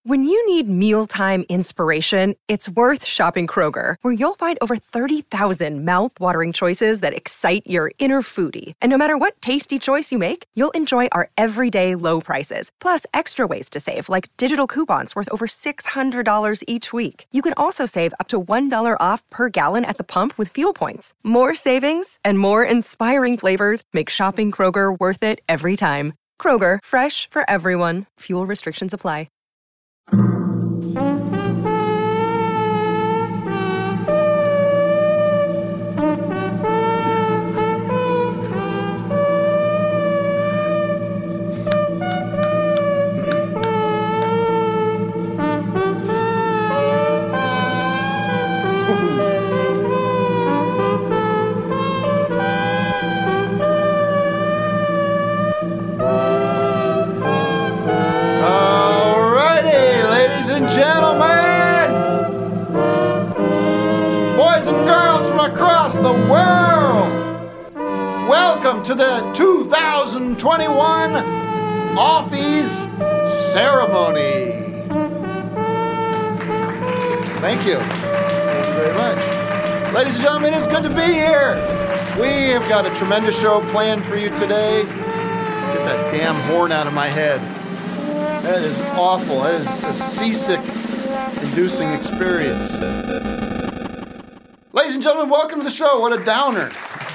When you need mealtime inspiration, it's worth shopping Kroger, where you'll find over 30,000 mouth-watering choices that excite your inner foodie. And no matter what tasty choice you make, you'll enjoy our everyday low prices, plus extra ways to save, like digital coupons worth over $600 each week. You can also save up to $1 off per gallon at the pump with fuel points. More savings and more inspiring flavors make shopping Kroger worth it every time. Kroger, fresh for everyone. Fuel restrictions apply. The world. Welcome to the 2021 Offies Ceremony. Thank you. Thank you very much. Ladies and gentlemen, it's good to be here. We have got a tremendous show planned for you today. Get that damn horn out of my head. That is awful. That is a seasick-inducing experience. Ladies and gentlemen, welcome to the show. What a downer.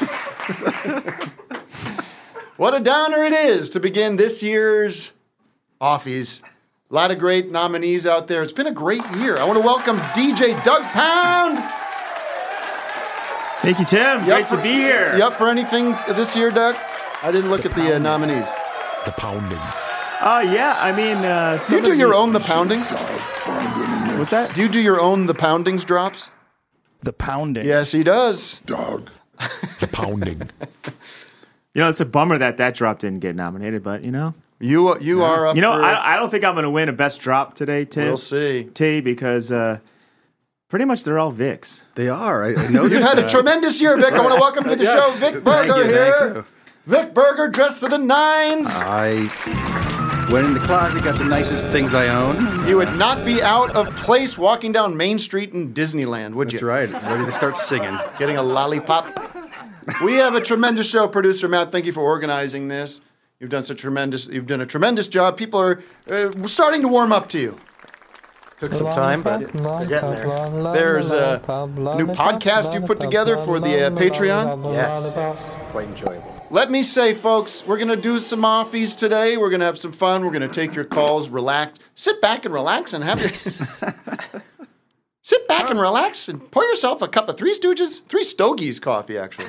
What a downer it is to begin this year's Offies. A lot of great nominees out there. It's been a great year. I want to welcome DJ Doug Pound. Thank you, Tim. Great to be here. You up for anything this year, Doug? I didn't look at the nominees. The Pounding. Yeah, I mean... do you do your own The Poundings? What's that? Do you do your own The Poundings drops? The Pounding. Yes, he does. Dog. The Pounding. You know, it's a bummer that drop didn't get nominated, but, you know. You are up for... I don't think I'm going to win a Best Drop today, Tim. We'll see. Because pretty much they're all Vicks. They are. I noticed. You've had a tremendous year, Vic. I want to welcome to the show Vic Berger here. Vic Berger, dressed to the nines. I went in the closet, got the nicest things I own. You would not be out of place walking down Main Street in Disneyland, would you? That's right. Ready to start singing. Getting a lollipop. We have a tremendous show. Producer Matt, thank you for organizing this. You've done a tremendous job. People are starting to warm up to you. Took some time, but we're getting there. There's a new podcast you put together for the Patreon. Yes, quite enjoyable. Let me say, folks, we're going to do some offies today. We're going to have some fun. We're going to take your calls, relax. Sit back and relax and have Sit back and relax and pour yourself a cup of Three Stogies coffee, actually.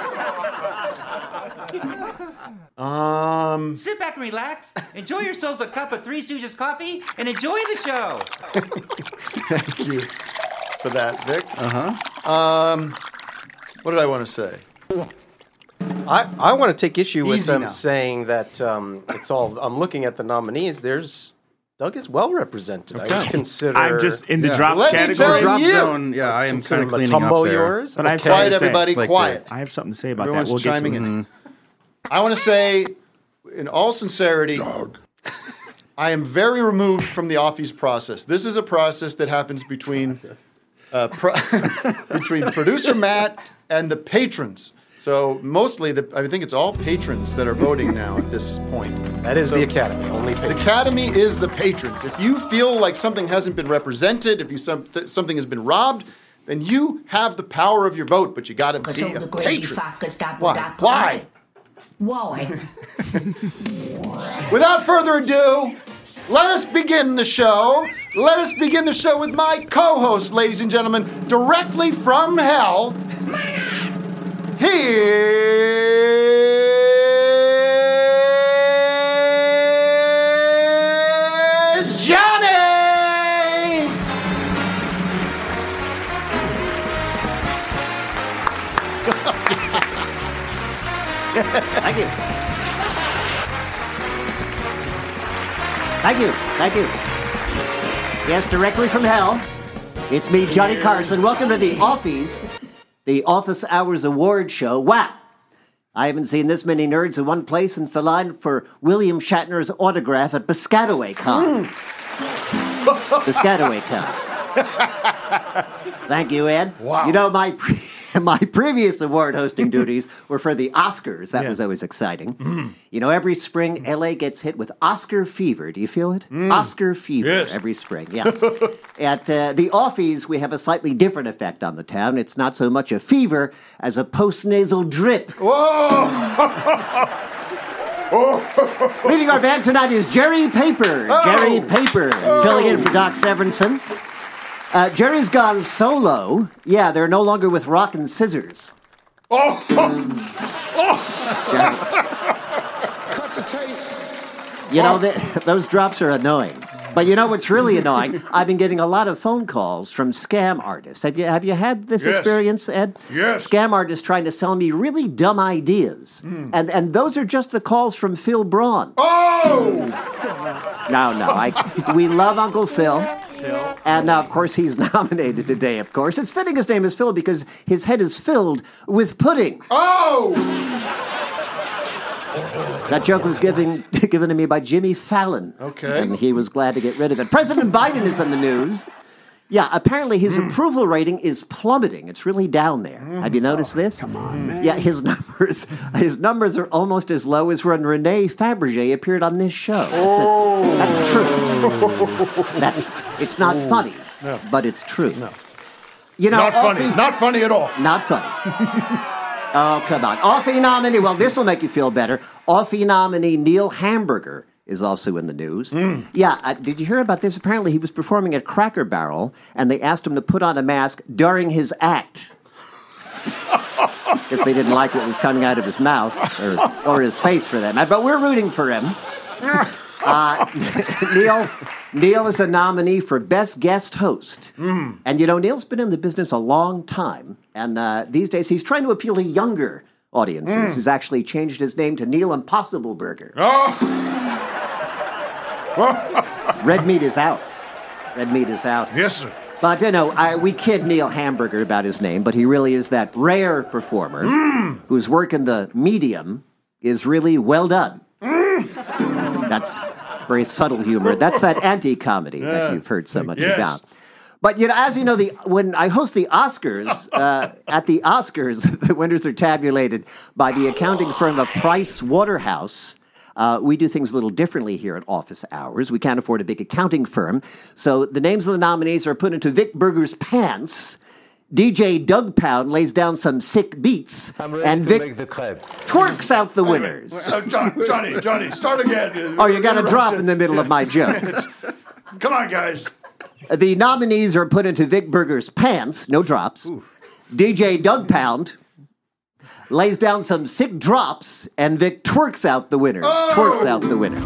Sit back and relax. Enjoy yourselves a cup of Three Stooges coffee and enjoy the show. Thank you for that, Vic. What did I want to say? I want to take issue with them now. saying that it's all. I'm looking at the nominees. Doug is well represented. Okay. I would consider. I'm just in the drops Let me category. tell Drop you. zone. Yeah, I am kind of cleaning up Matumbo there. yours. But I have Quiet, something to say. everybody, Like quiet. I have something to say about Everyone's that. We'll get to chiming it. in. I want to say, in all sincerity, I am very removed from the Offies process. This is a process that happens between producer Matt and the patrons. So mostly, I think it's all patrons that are voting now at this point. That is the Academy. Only The patrons. Academy is the patrons. If you feel like something hasn't been represented, if something has been robbed, then you have the power of your vote, but you got to be a patron. Why? Why? Without further ado, let us begin the show. Let us begin the show with my co-host, ladies and gentlemen, directly from hell. Here's Johnny! Thank you. Thank you. Thank you. Yes, directly from hell. It's me, Johnny Carson. Welcome to the Offies, the Office Hours Award Show. Wow. I haven't seen this many nerds in one place since the line for William Shatner's autograph at Piscataway Con. The Scataway Cup. Thank you, Ed. Wow. You know, my previous award hosting duties were for the Oscars. That was always exciting. You know, every spring, L.A. gets hit with Oscar fever. Do you feel it? Oscar fever every spring, yeah. At the Offies, we have a slightly different effect on the town. It's not so much a fever as a postnasal drip. Leading our band tonight is Jerry Paper. Jerry Paper, filling in for Doc Severinsen. Jerry's gone solo. Yeah, they're no longer with Rock and Scissors. Cut the tape. You know, those drops are annoying. But you know what's really annoying? I've been getting a lot of phone calls from scam artists. Have you had this experience, Ed? Yes. Scam artists trying to sell me really dumb ideas. And those are just the calls from Phil Braun. Oh! No. We love Uncle Phil. And of course, he's nominated today, of course. It's fitting his name is Phil because his head is filled with pudding. Oh! That joke was given to me by Jimmy Fallon. Okay. And he was glad to get rid of it. President Biden is in the news. Yeah, apparently his approval rating is plummeting. It's really down there. Have you noticed this? Come on, man. Yeah, his numbers are almost as low as when Renee Fabergé appeared on this show. That's true. It's not funny, but it's true. No. You know, Not funny. Not funny at all. Not funny. Oh, come on. Offie nominee, well, this will make you feel better. Offie nominee Neil Hamburger is also in the news. Yeah, did you hear about this? Apparently he was performing at Cracker Barrel, and they asked him to put on a mask during his act. Guess they didn't like what was coming out of his mouth, or his face for that matter. But we're rooting for him. Neil is a nominee for Best Guest Host. And, you know, Neil's been in the business a long time. And these days he's trying to appeal to younger audiences. He's actually changed his name to Neil Impossible Burger. Red meat is out. Red meat is out. Yes, sir. But, you know, we kid Neil Hamburger about his name, but he really is that rare performer whose work in the medium is really well done. That's very subtle humor. That's that anti-comedy that you've heard so much about. But, you know, as you know, when I host the Oscars, at the Oscars, the winners are tabulated by the accounting firm of Price Waterhouse. We do things a little differently here at Office Hours. We can't afford a big accounting firm. So the names of the nominees are put into Vic Berger's pants. DJ Doug Pound lays down some sick beats, and Vic twerks out the winners. Johnny, start again. Oh, you got a drop in the middle of my joke. Come on, guys. The nominees are put into Vic Berger's pants, no drops. DJ Doug Pound lays down some sick drops, and Vic twerks out the winners. Twerks out the winners.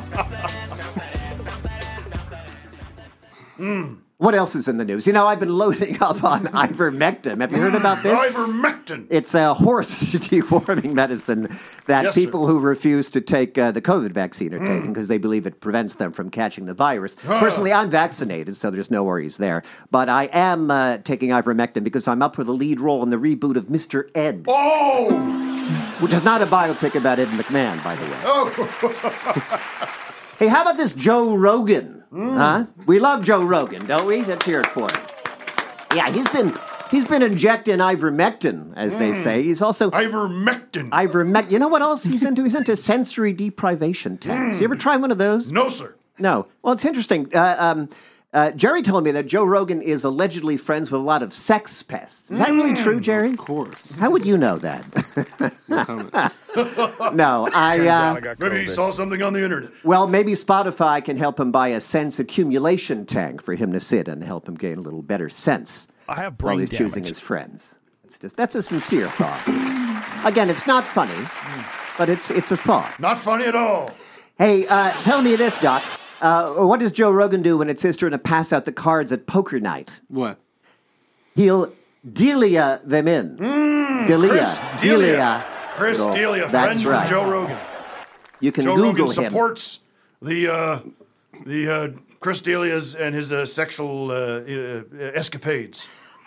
What else is in the news? You know, I've been loading up on ivermectin. Have you heard about this? Ivermectin. It's a horse deworming medicine that people who refuse to take the COVID vaccine are taking because they believe it prevents them from catching the virus. Personally, I'm vaccinated, so there's no worries there. But I am taking ivermectin because I'm up for the lead role in the reboot of Mr. Ed. Oh! Which is not a biopic about Ed McMahon, by the way. Oh! Hey, how about this Joe Rogan? Huh? We love Joe Rogan, don't we? Let's hear it for him. Yeah, he's been injecting ivermectin, as they say. He's also Ivermectin. You know what else he's into? He's into sensory deprivation tanks. You ever try one of those? No, sir. No. Well, it's interesting. Jerry told me that Joe Rogan is allegedly friends with a lot of sex pests. Is that really true, Jerry? Of course. How would you know that? No comment. No, Maybe he saw something on the internet. Well, maybe Spotify can help him buy a sense accumulation tank for him to sit and help him gain a little better sense I have while brain he's damage. choosing his friends. That's a sincere thought. Again, it's not funny, but it's a thought. Not funny at all. Hey, tell me this, Doc. What does Joe Rogan do when it's his turn to pass out the cards at poker night? What? He'll Delia them in. Delia. Chris D'Elia, That's friend right. from Joe Rogan. You can Joe Google Rogan him. supports the Chris D'Elia's and his sexual escapades.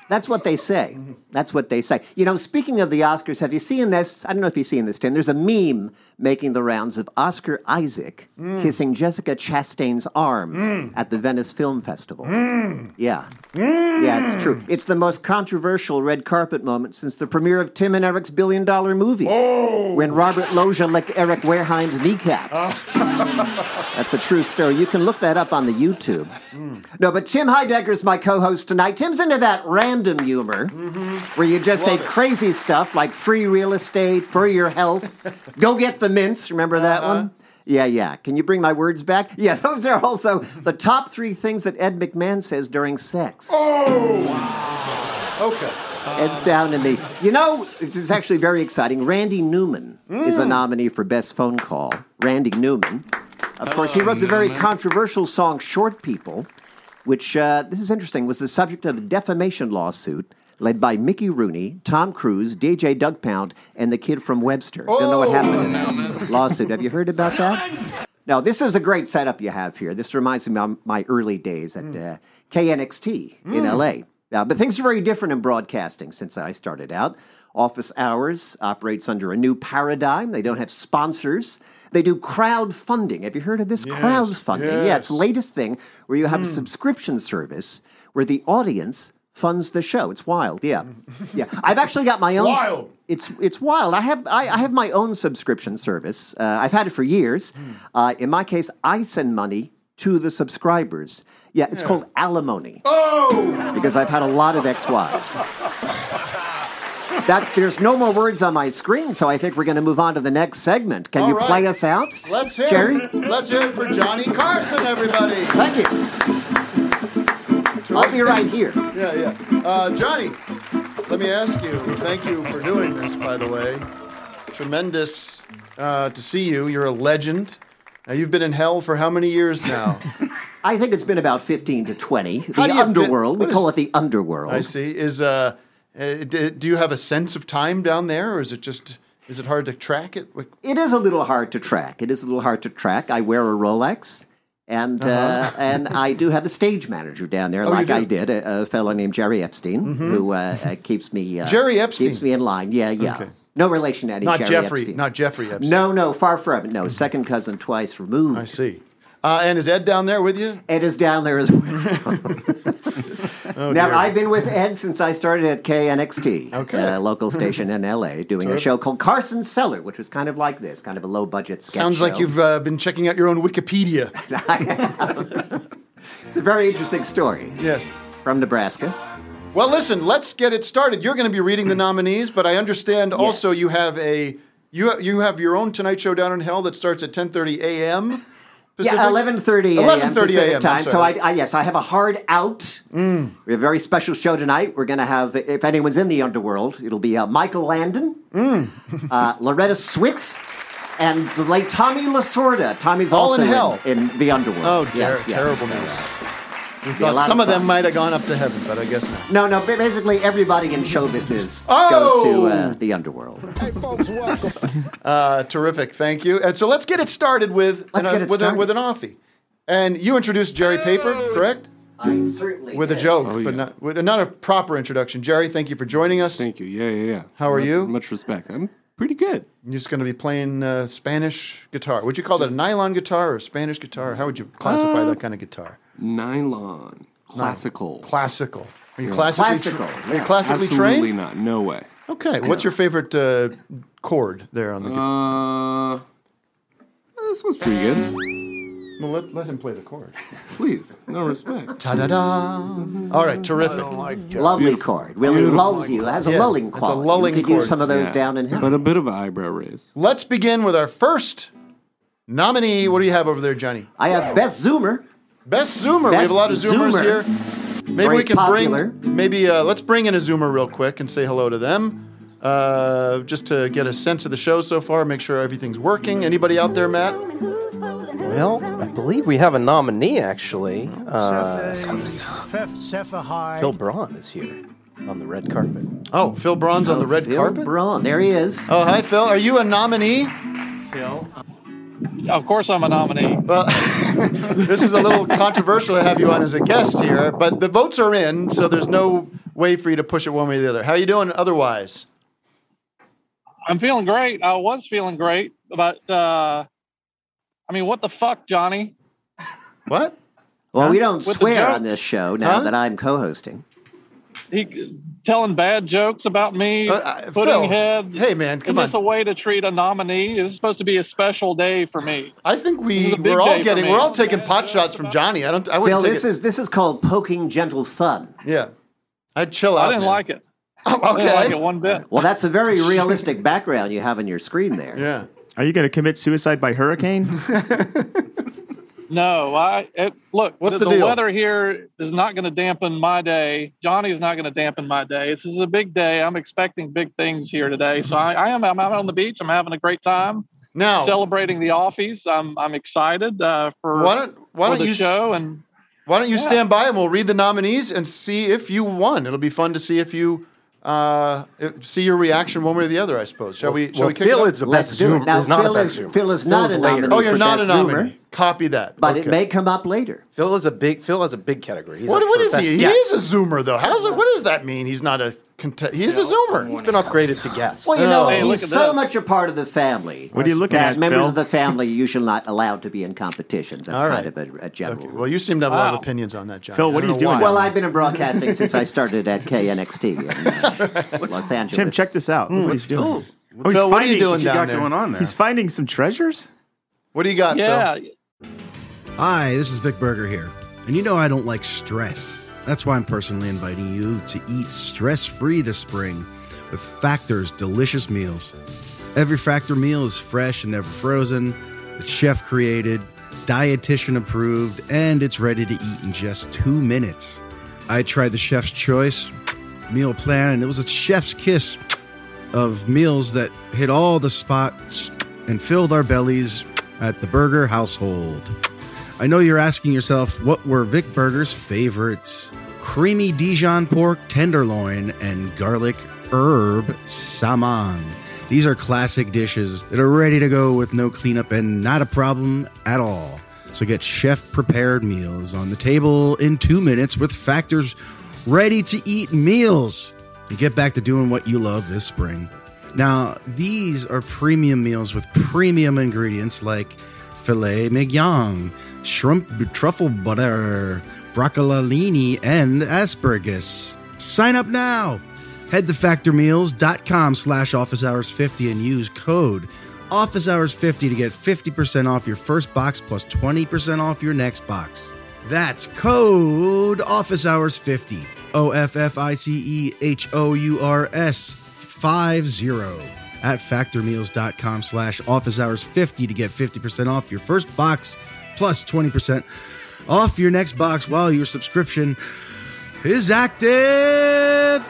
That's what they say. That's what they say. You know, speaking of the Oscars, have you seen this? I don't know if you've seen this, Tim. There's a meme making the rounds of Oscar Isaac kissing Jessica Chastain's arm at the Venice Film Festival. Yeah. Yeah, it's true. It's the most controversial red carpet moment since the premiere of Tim and Eric's $1 billion movie. When Robert Loggia licked Eric Wareheim's kneecaps. That's a true story. You can look that up on the YouTube. No, but Tim Heidecker's my co-host tonight. Tim's into that random humor where you just say crazy stuff like free real estate, for your health, go get the mints. Remember that one? Yeah. Can you bring my words back? Yeah, those are also the top 3 things that Ed McMahon says during sex. Oh! Wow. Okay. Ed's down in the... You know, it's actually very exciting. Randy Newman is a nominee for Best Phone Call. Randy Newman. Of course, he wrote the very controversial song Short People, which, this is interesting, was the subject of a defamation lawsuit led by Mickey Rooney, Tom Cruise, DJ Doug Pound, and the kid from Webster. Don't know what happened in that lawsuit. Have you heard about that? Now, this is a great setup you have here. This reminds me of my early days at KNXT in L.A. But things are very different in broadcasting since I started out. Office Hours operates under a new paradigm. They don't have sponsors. They do crowdfunding. Have you heard of this? Crowdfunding. Yeah, it's the latest thing where you have a subscription service where the audience funds the show. It's wild. Yeah. I've actually got my own. Wild. It's wild. I have my own subscription service. I've had it for years. In my case, I send money to the subscribers. Yeah, it's called alimony. Oh! Because I've had a lot of ex-wives. There's no more words on my screen, so I think we're going to move on to the next segment. Can you play us out, Let's hear Jerry? Let's hear it for Johnny Carson, everybody. Thank you. I'll be right here. Yeah. Johnny, let me ask you, thank you for doing this, by the way. Tremendous to see you. You're a legend. Now, you've been in hell for how many years now? I think it's been about 15 to 20. The underworld. We call it the underworld. I see. Do you have a sense of time down there, or is it hard to track it? It is a little hard to track. I wear a Rolex, and I do have a stage manager down there, I did, a fellow named Jerry Epstein, who keeps me Jerry Epstein keeps me in line. Yeah. Okay. No relation to any Jerry Epstein. Not Jeffrey Epstein. No, far from it. No, second cousin twice removed. I see. And is Ed down there with you? Ed is down there as well. Now, I've been with Ed since I started at KNXT, a local station in L.A., doing a show called Carson's Cellar, which was kind of like this, kind of a low-budget sketch Sounds show. like you've been checking out your own Wikipedia. It's a very interesting story. Yes. From Nebraska. Well, listen, let's get it started. You're going to be reading the nominees, but I understand also you have you have your own Tonight Show down in hell that starts at 10:30 a.m. Pacific? Yeah, 11:30 a.m. Pacific time. So I have a hard out. We have a very special show tonight. We're going to have, if anyone's in the underworld, it'll be Michael Landon, Loretta Swit, and the late Tommy Lasorda. Tommy's all also in hell in the underworld. Oh, terrible news. We thought some of them might have gone up to heaven, but I guess not. No, basically everybody in show business goes to the underworld. Hey, folks, welcome. Terrific, thank you. And so let's get it started with an offie. And you introduced Jerry Paper, correct? I certainly with did. A joke, but not a proper introduction. Jerry, thank you for joining us. Thank you. Yeah. How are you? Much respect. I'm pretty good. You're just going to be playing Spanish guitar. Would you call that a nylon guitar or a Spanish guitar? How would you classify that kind of guitar? Nylon. Classical. Classical. Are you classical? Are you classically Absolutely trained? Absolutely not. No way. Okay. What's your favorite chord there on the guitar? This one's pretty good. Well, let him play the chord. Please. No respect. Ta-da-da. All right. Terrific. Lovely chord. Really lulls you. It has a lulling quality. It's a lulling you could chord. use some of those down in hell. But a bit of an eyebrow raise. Let's begin with our first nominee. What do you have over there, Johnny? I have Best Zoomer. Best Zoomer. We have a lot of Zoomers here. Maybe Very we can popular. let's bring in a Zoomer real quick and say hello to them. Just to get a sense of the show so far, make sure everything's working. Anybody out there, Matt? Well, I believe we have a nominee, actually. Phil Braun is here on the red carpet. Oh, Phil Braun's on the red carpet? Phil Braun. There he is. Oh, hi, Phil. Are you a nominee? Phil? Of course I'm a nominee. Well, this is a little controversial to have you on as a guest here, but the votes are in, so there's no way for you to push it one way or the other. How you doing otherwise? I'm feeling great. I was feeling great, but I mean, what the fuck, Johnny? What? Well, we don't With the swear jokes? on this show now Huh? that I'm co-hosting. He telling bad jokes about me, Phil, putting heads. hey, man, come Is this on. a way to treat a nominee? This is supposed to be a special day for me. I think This is a big we're all day for me. we're all taking pot shots from Johnny. I Phil, wouldn't take this is called poking gentle fun. Yeah, I'd chill out. I didn't man. like it. Oh, I didn't like okay. it one bit. Well, that's a very realistic background you have on your screen there. Yeah. Are you going to commit suicide by hurricane? No, look. What's the the deal? weather here is not going to dampen my day. Johnny's not going to dampen my day. This is a big day. I'm expecting big things here today. So I'm out on the beach. I'm having a great time. Now, Celebrating the offies. I'm excited for why don't the you show and why don't you Yeah. stand by and we'll read the nominees and see if you won. It'll be fun to see if you see your reaction one way or the other. I suppose. Shall we kick Phil it is up? the Let's best do Zoom. it. Now, is not Phil a best is Zoomer. Phil is not Phil's a later. nominee. Oh, you're for not best a nominee. Zoomer, Copy that. but Okay. it may come up later. Phil has a big category. He's What up for is best he? guest. He is a Zoomer though. What does that mean? He's not a He's a Zoomer. He's been upgraded to guest. Well, you know, Hey, look he's at so this. much a part of the family. What are you looking that at, members Phil? of the family are usually not allowed to be in competitions. That's All kind right. of a general Okay. rule. Well, you seem to have a lot of Wow. opinions on that, John. Phil, what I are don't you know doing? why. Well, I've been in broadcasting since I started at KNXT in Los Angeles. Tim, check this out. Look what he's doing. Oh, he's Phil, what are you finding- doing What you down got there? going on there? He's finding some treasures? What do you got, yeah. Phil? Hi, this is Vic Berger here. And you know I don't like stress. That's why I'm personally inviting you to eat stress-free this spring with Factor's delicious meals. Every Factor meal is fresh and never frozen. It's chef-created, dietitian approved, and it's ready to eat in just 2 minutes. I tried the Chef's Choice meal plan, and it was a chef's kiss of meals that hit all the spots and filled our bellies at the Burger household. I know you're asking yourself, what were Vic Berger's favorites? Creamy Dijon pork tenderloin and garlic herb salmon. These are classic dishes that are ready to go with no cleanup and not a problem at all. So get chef-prepared meals on the table in 2 minutes with Factor's ready-to-eat meals. And get back to doing what you love this spring. Now, these are premium meals with premium ingredients like filet mignon, shrimp truffle butter, broccolini, and asparagus. Sign up now. Head to factormeals.com/officehours50 and use code officehours50 to get 50% off your first box plus 20% off your next box. That's code officehours50. OFFICEHOURS 50 at factormeals.com/officehours50 to get 50% off your first box plus 20% off your next box while your subscription is active.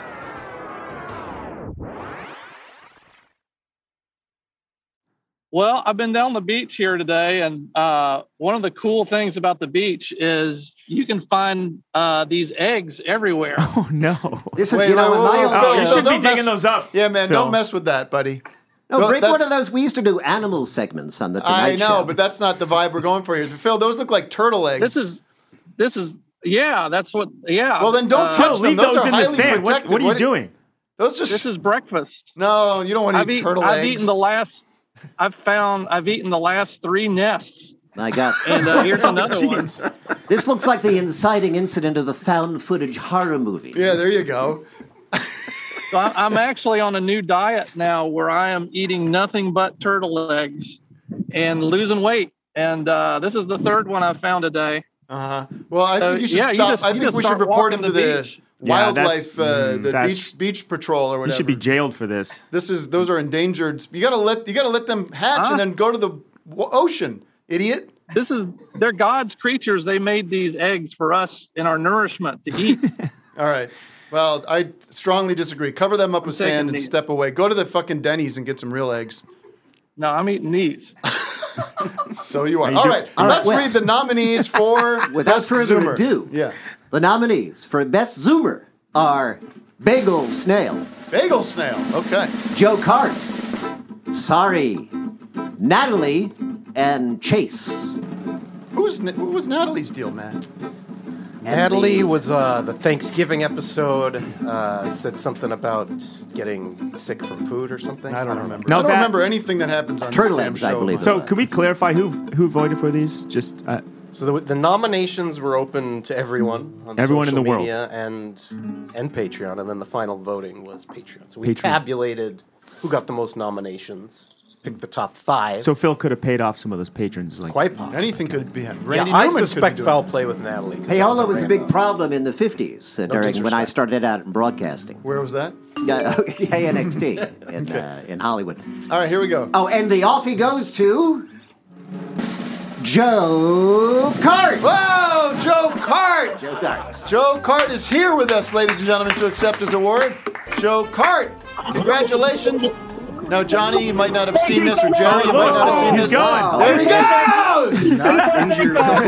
Well, I've been down the beach here today, and one of the cool things about the beach is you can find these eggs everywhere. Oh, no. This is, Wait, you know, wait, in whoa, my whoa, old Phil, Oh, you show. should be don't mess- digging those up. Yeah, man, Phil. don't mess with that, buddy. No, Well, break that's- one of those. We used to do animal segments on the Tonight I know, Show. but that's not the vibe we're going for here. Phil, those look like turtle eggs. This is, yeah, that's what, yeah. Well, then don't touch them. Leave Those those are in the highly sand. protected. What are you doing? Those just... This is breakfast. No, you don't want to eat turtle eggs. I've eaten the last 3 nests. My God. And here's another one. This looks like the inciting incident of a found footage horror movie. Yeah, there you go. So I'm actually on a new diet now where I am eating nothing but turtle eggs and losing weight. And this is the 3rd one I've found today. Uh-huh. Well, I think you should yeah, you stop. just- I you think just we should start report walking him to the the beach. Yeah, wildlife, that's- the that's- beach patrol or You whatever. should be jailed for this. Those are endangered. You gotta let them hatch and then go to the ocean, idiot. They're God's creatures. They made these eggs for us in our nourishment to eat. All right. Well, I strongly disagree. Cover them up with taking sand and these. step away. Go to the fucking Denny's and get some real eggs. No, I'm eating these. So you are. You All do- right. All right, Let's well- read the nominees for Without Best further Zoomer. ado, Yeah. the nominees for Best Zoomer are Bagel Snail, Bagel snail. Okay. Joe Cart, Sorry, Natalie, and Chase. What was Natalie's deal, man? Natalie was the Thanksgiving episode. Said something about getting sick from food or something. I don't remember. No, I don't that- remember anything that happens on Turtle this damn eggs, I show. believe. So, can we clarify who voted for these? Just So the nominations were open to everyone on Everyone in social the world. media and Patreon, and then the final voting was Patreon. So we Patreon. tabulated who got the most nominations, picked the top 5. so Phil could have paid off some of those patrons. Like quite possible. Anything could be happening. Yeah, Randy I Newman could suspect be doing foul it. play with Natalie. 'cause Payola that was a random. big problem in the 50s during when I disrespect. started out in broadcasting. Where was that? KNXT in Hollywood. All right, here we go. Oh, and the off he goes to Joe Cart. Whoa, Joe Cart! Joe Cart. Joe Cart is here with us, ladies and gentlemen, to accept his award. Joe Cart, congratulations. Now, Johnny, you might not have seen this, or Jerry, you might not have seen He's this. going. There he goes! Not injure yourself.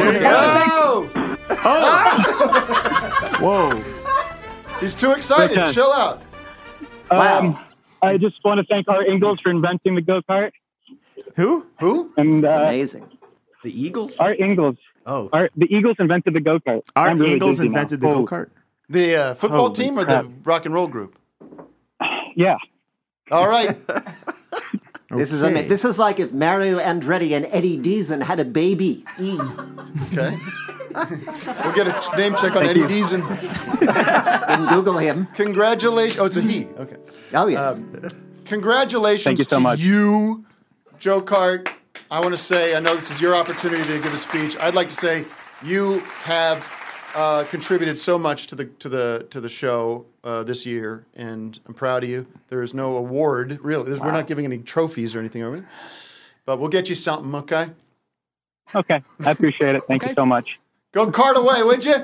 Go! Whoa! He's too excited. Okay. Chill out. Wow. I just want to thank Art Ingalls for inventing the go-kart. Who? And It's amazing. The Eagles? Art Ingalls. Oh. The Eagles invented the go-kart. Art I'm really Ingalls dizzy now. invented the Oh, go-kart. The football Holy team or crap. the rock and roll group? Yeah. All right. This is Okay. This is like if Mario Andretti and Eddie Deason had a baby. Okay. We'll get a name check on Eddie Deason. And Google him. Congratulations. Oh, it's a he. Okay. Oh, yes. Congratulations Thank you so to much. you, Joe Cart. I want to say, I know this is your opportunity to give a speech. I'd like to say you have contributed so much to the show this year, and I'm proud of you. There is no award, really. We're not giving any trophies or anything, are we? But we'll get you something, okay? Okay. I appreciate it. Thank you so much. Go Cart away, would you?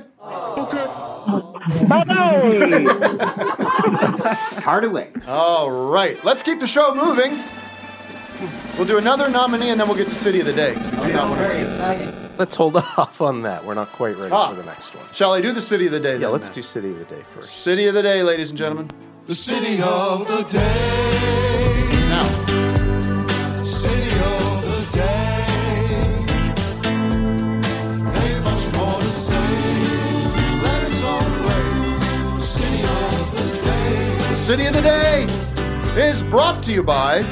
Bye-bye. Cart away. All right. Let's keep the show moving. We'll do another nominee, and then we'll get to City of the Day. 'cause we do not want to Let's hold off on that. We're not quite ready for the next one. Shall I do the City of the Day? Yeah, then, let's Matt? do City of the Day first. City of the Day, ladies and gentlemen. The city of the day. Now, City of the day. Ain't much more to say. Let's celebrate the city of the day. the City of the Day is brought to you by.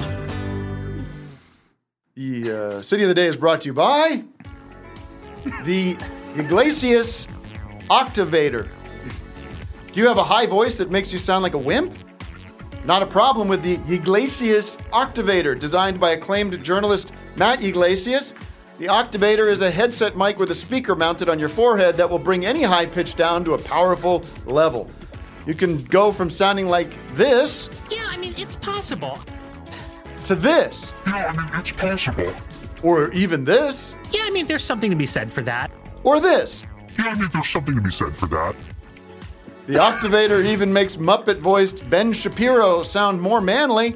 The City of the Day is brought to you by the Iglesias Octavator. Do you have a high voice that makes you sound like a wimp? Not a problem with the Iglesias Octavator, designed by acclaimed journalist Matt Iglesias. The Octavator is a headset mic with a speaker mounted on your forehead that will bring any high pitch down to a powerful level. You can go from sounding like this Yeah, I mean, it's possible. to this, Yeah, I mean, it's possible. or even this, Yeah, I mean, there's something to be said for that. or this. Yeah, I mean, there's something to be said for that. The Octavator even makes Muppet-voiced Ben Shapiro sound more manly.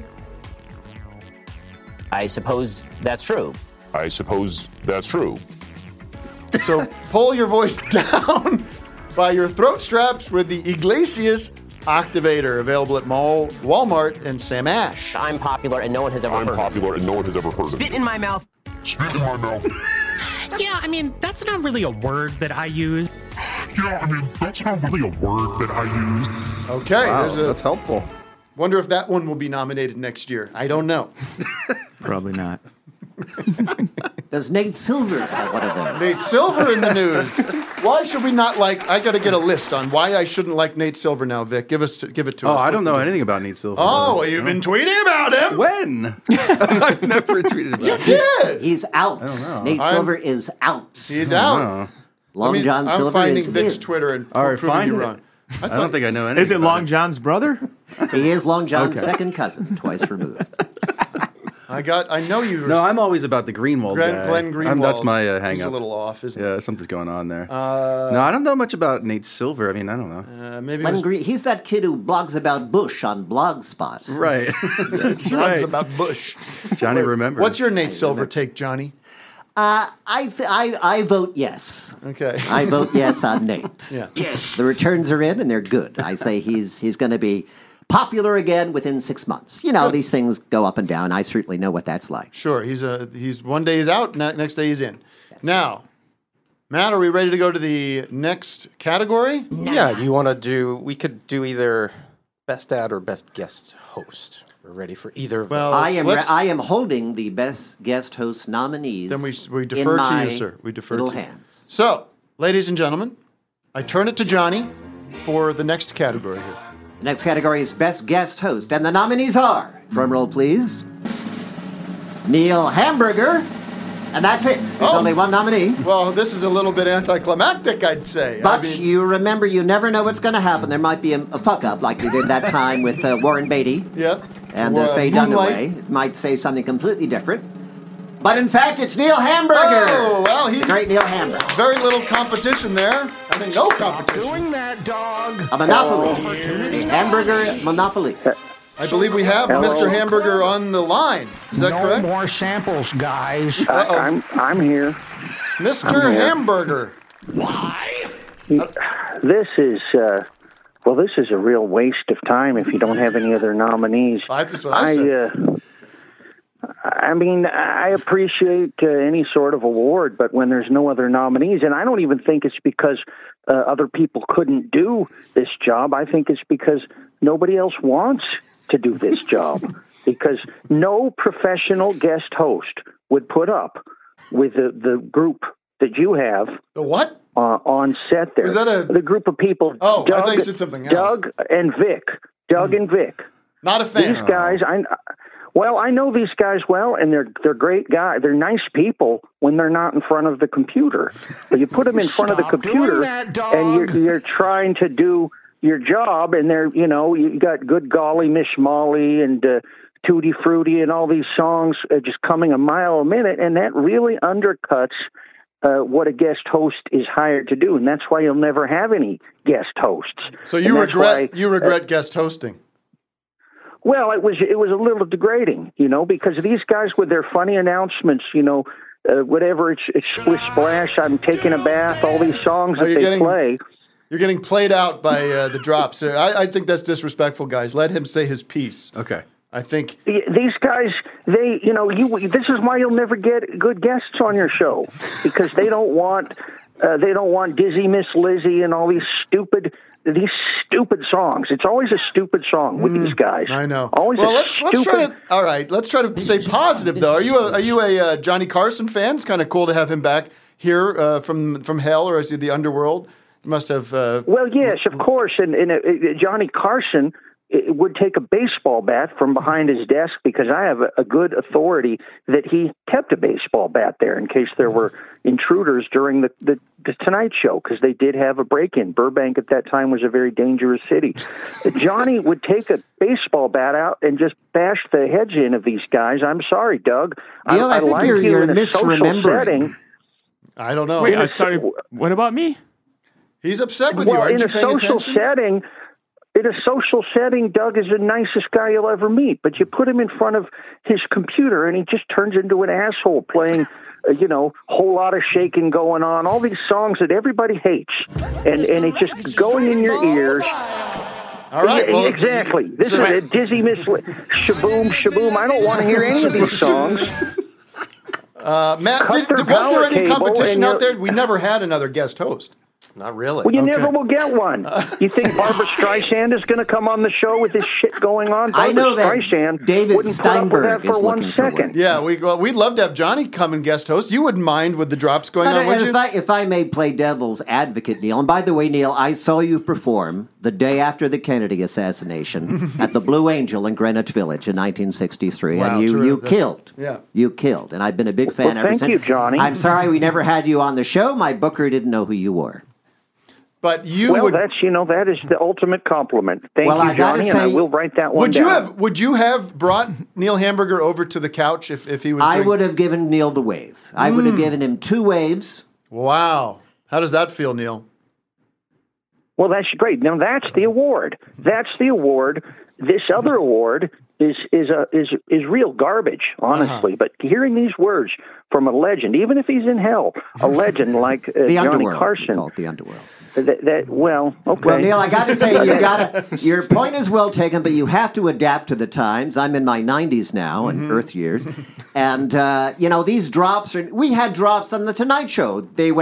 I suppose that's true. I suppose that's true. So pull your voice down by your throat straps with the Iglesias Octavator, available at Walmart and Sam Ash. I'm popular and no one has ever heard of me. Popular and no one has ever heard of me. Spit in my mouth. Spit in my mouth. Yeah, I mean, that's not really a word that I use. Yeah, I mean, that's not really a word that I use. Okay, Wow, there's a. that's helpful. Wonder if that one will be nominated next year. I don't know. Probably not. Does Nate Silver have one of those? Nate Silver in the news. Why should we not like? I got to get a list on why I shouldn't like Nate Silver now, Vic. Give it to us. I don't What's know the- anything about Nate Silver. Oh, well, you've been tweeting about him. When? I've never tweeted about him. Did. He's out. I don't know. Nate Silver is out. He's out. Long John I'm Silver finding is Vic's in. Twitter and All right, proving find you it. wrong. I don't think I know anything. Is it about Long him. John's brother? He is Long John's Okay. second cousin, twice removed. I know you. No, I'm always about the Greenwald guy. Glenn Greenwald. That's my hang He's up. a little off, isn't Yeah, something's going on there. No, I don't know much about Nate Silver. I mean, I don't know. Maybe Glenn Green, he's that kid who blogs about Bush on Blogspot. Right. That's Blogs right. about Bush. Johnny remembers. What's your Nate Silver take, Johnny? I vote yes. Okay. I vote yes on Nate. Yeah. The returns are in and they're good. I say he's going to be popular again within 6 months. You know, these things go up and down. I certainly know what that's like. Sure. He's one day he's out, next day he's in. Now, Matt, are we ready to go to the next category? Yeah, we could do either best ad or best guest host. We're ready for either of Well, those. I am holding the best guest host nominees. Then we defer to you, sir. We defer little to you. hands. So, ladies and gentlemen, I turn it to Johnny for the next category here. The next category is best guest host, and the nominees are, drum roll please, Neil Hamburger, and that's it. There's only one nominee. Well, this is a little bit anticlimactic, I'd say. But you remember, you never know what's going to happen. There might be a fuck-up like we did that time with Warren Beatty. Yep. And Faye Moonlight. Dunaway. It might say something completely different. But in fact, it's Neil Hamburger. Oh, well, he's the great Neil Hamburger. Very little competition there. I mean, no competition. Doing that, dog. A monopoly. A hamburger monopoly. I believe we have Mr. Hamburger on the line. Is that correct? No more samples, guys. I'm here. Mr. I'm here. Hamburger. This is this is a real waste of time if you don't have any other nominees. That's what I said. I mean, I appreciate any sort of award, but when there's no other nominees, and I don't even think it's because other people couldn't do this job. I think it's because nobody else wants to do this job, because no professional guest host would put up with the group that you have. The what? On set there. Was that the group of people? Oh, I thought you said something else. Doug and Vic. Not a fan. These guys, I know these guys well, and they're great guys. They're nice people when they're not in front of the computer. But you put them in front of the computer, and you're trying to do your job, and you got Good Golly Miss Molly and Tutti Frutti and all these songs just coming a mile a minute, and that really undercuts what a guest host is hired to do, and that's why you'll never have any guest hosts. So you regret guest hosting? Well, it was a little degrading, because these guys with their funny announcements, whatever it's Splish Splash, I'm taking a bath, all these songs that they play. You're getting played out by the drops. I think that's disrespectful, guys. Let him say his piece. Okay. I think these guys, this is why you'll never get good guests on your show, because they don't want Dizzy Miss Lizzy and all these stupid songs. It's always a stupid song with these guys. I know. Always let's try to. All right, let's try to stay positive though. Are you a Johnny Carson fan? It's kind of cool to have him back here from hell, or is he the underworld? You must have. Well, yes, of course, and Johnny Carson would take a baseball bat from behind his desk, because I have a good authority that he kept a baseball bat there in case there were intruders during the Tonight Show, because they did have a break-in. Burbank at that time was a very dangerous city. Johnny would take a baseball bat out and just bash the heads in of these guys. I'm sorry, Doug. Neil, I think like you're you in a social misremembering. setting. I don't know. Wait, sorry. What about me? He's upset with you. Aren't you paying attention? In a social setting, Doug is the nicest guy you'll ever meet, but you put him in front of his computer and he just turns into an asshole playing, whole lot of shaking going on, all these songs that everybody hates, and it's just going in your ears. All right, well, exactly. This is a Dizzy Miss Shaboom, Shaboom. I don't want to hear any of these songs. Matt, was there any competition out there? We never had another guest host. Not really. Well, you never will get one. You think Barbara Streisand is going to come on the show with this shit going on? I know that Streisand David wouldn't put up with Steinberg that is for 1 looking for second. one. Yeah, we'd love to have Johnny come and guest host. You wouldn't mind with the drops going on, would you? If I may play devil's advocate, Neil, and by the way, Neil, I saw you perform the day after the Kennedy assassination at the Blue Angel in Greenwich Village in 1963, Wow, and you killed. Yeah. You killed, and I've been a big fan ever thank since. you, Johnny. I'm sorry we never had you on the show. My booker didn't know who you were. But you that is the ultimate compliment. Thank Well, you, I gotta Johnny, say- and I will write that one down. Would you have brought Neil Hamburger over to the couch if he was? I would have given Neil the wave. I would have given him 2 waves. Wow. How does that feel, Neil? Well, that's great. Now that's the award. That's the award. This other award is real garbage, honestly. But hearing these words from a legend, even if he's in hell, a legend like The Johnny underworld. Carson. Call it the underworld. Okay. Well, Neil, I got to say, your point is well taken, but you have to adapt to the times. I'm in my 90s now, in Earth years, and these drops we had drops on the Tonight Show. They went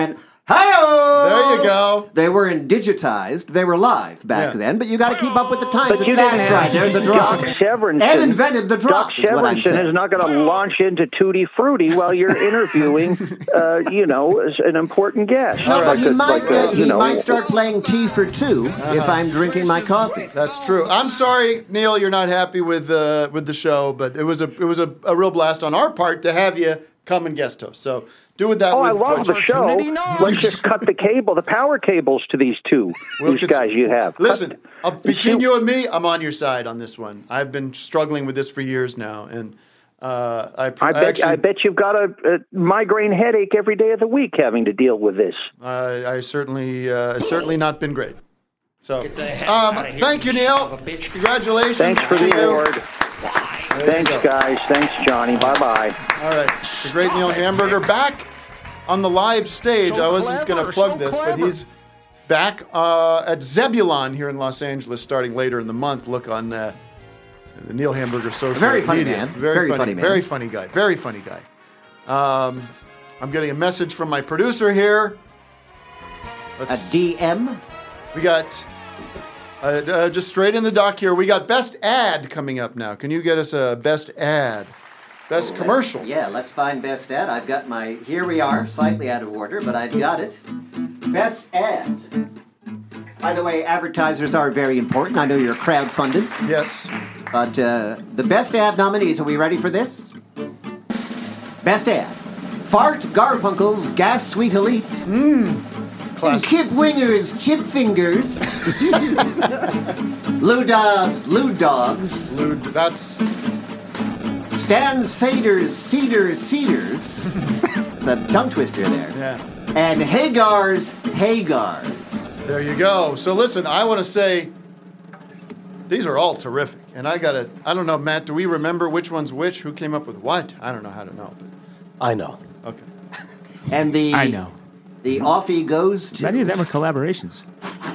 Hi-oh! There you go. They weren't digitized. They were live back then, but you got to keep up with the times. But you That's didn't right. have There's a drop. Doc Severinsen. Ed invented the drop. Doc Is what I'm Severinsen saying. is not going to launch into Tutti Frutti while you're interviewing, an important guest. No, but he Like, might start playing tea for two if I'm drinking my coffee. That's true. I'm sorry, Neil, you're not happy with the show, but it was a real blast on our part to have you come and guest host. So do with that. I love the show. Let's just cut the power cables to these guys you have. Listen, between you and me, I'm on your side on this one. I've been struggling with this for years now, and I bet you've got a migraine headache every day of the week having to deal with this. I certainly not been great. So, thank you, Neil. Congratulations. Thanks for to the you. award. Thanks, guys. Thanks, Johnny. Bye-bye. All right. The great Neil Hamburger back on the live stage. I wasn't going to plug this, but he's back at Zebulon here in Los Angeles starting later in the month. Look on the Neil Hamburger social Very funny media. man. Very funny man. Very funny guy. Very funny guy. I'm getting a message from my producer here. A DM? We got... just straight in the dock here. We got best ad coming up now. Can you get us a best ad? Best commercial. Let's find best ad. I've got my... Here we are, slightly out of order, but I've got it. Best ad. By the way, advertisers are very important. I know you're crowdfunded. Yes. But the best ad nominees, are we ready for this? Best ad. Fart Garfunkel's Gas Sweet Elite. And Kip Winger's Chip Fingers. Lou Dobbs, Lou Dogs. That's... Stan Sader's Cedars. It's a tongue twister there. Yeah. And Hagar's Hagars. There you go. So listen, I want to say these are all terrific. And I don't know, Matt, do we remember which one's which? Who came up with what? I don't know how to know. But... I know. Okay. And I know. The offie goes to... Many of them are collaborations.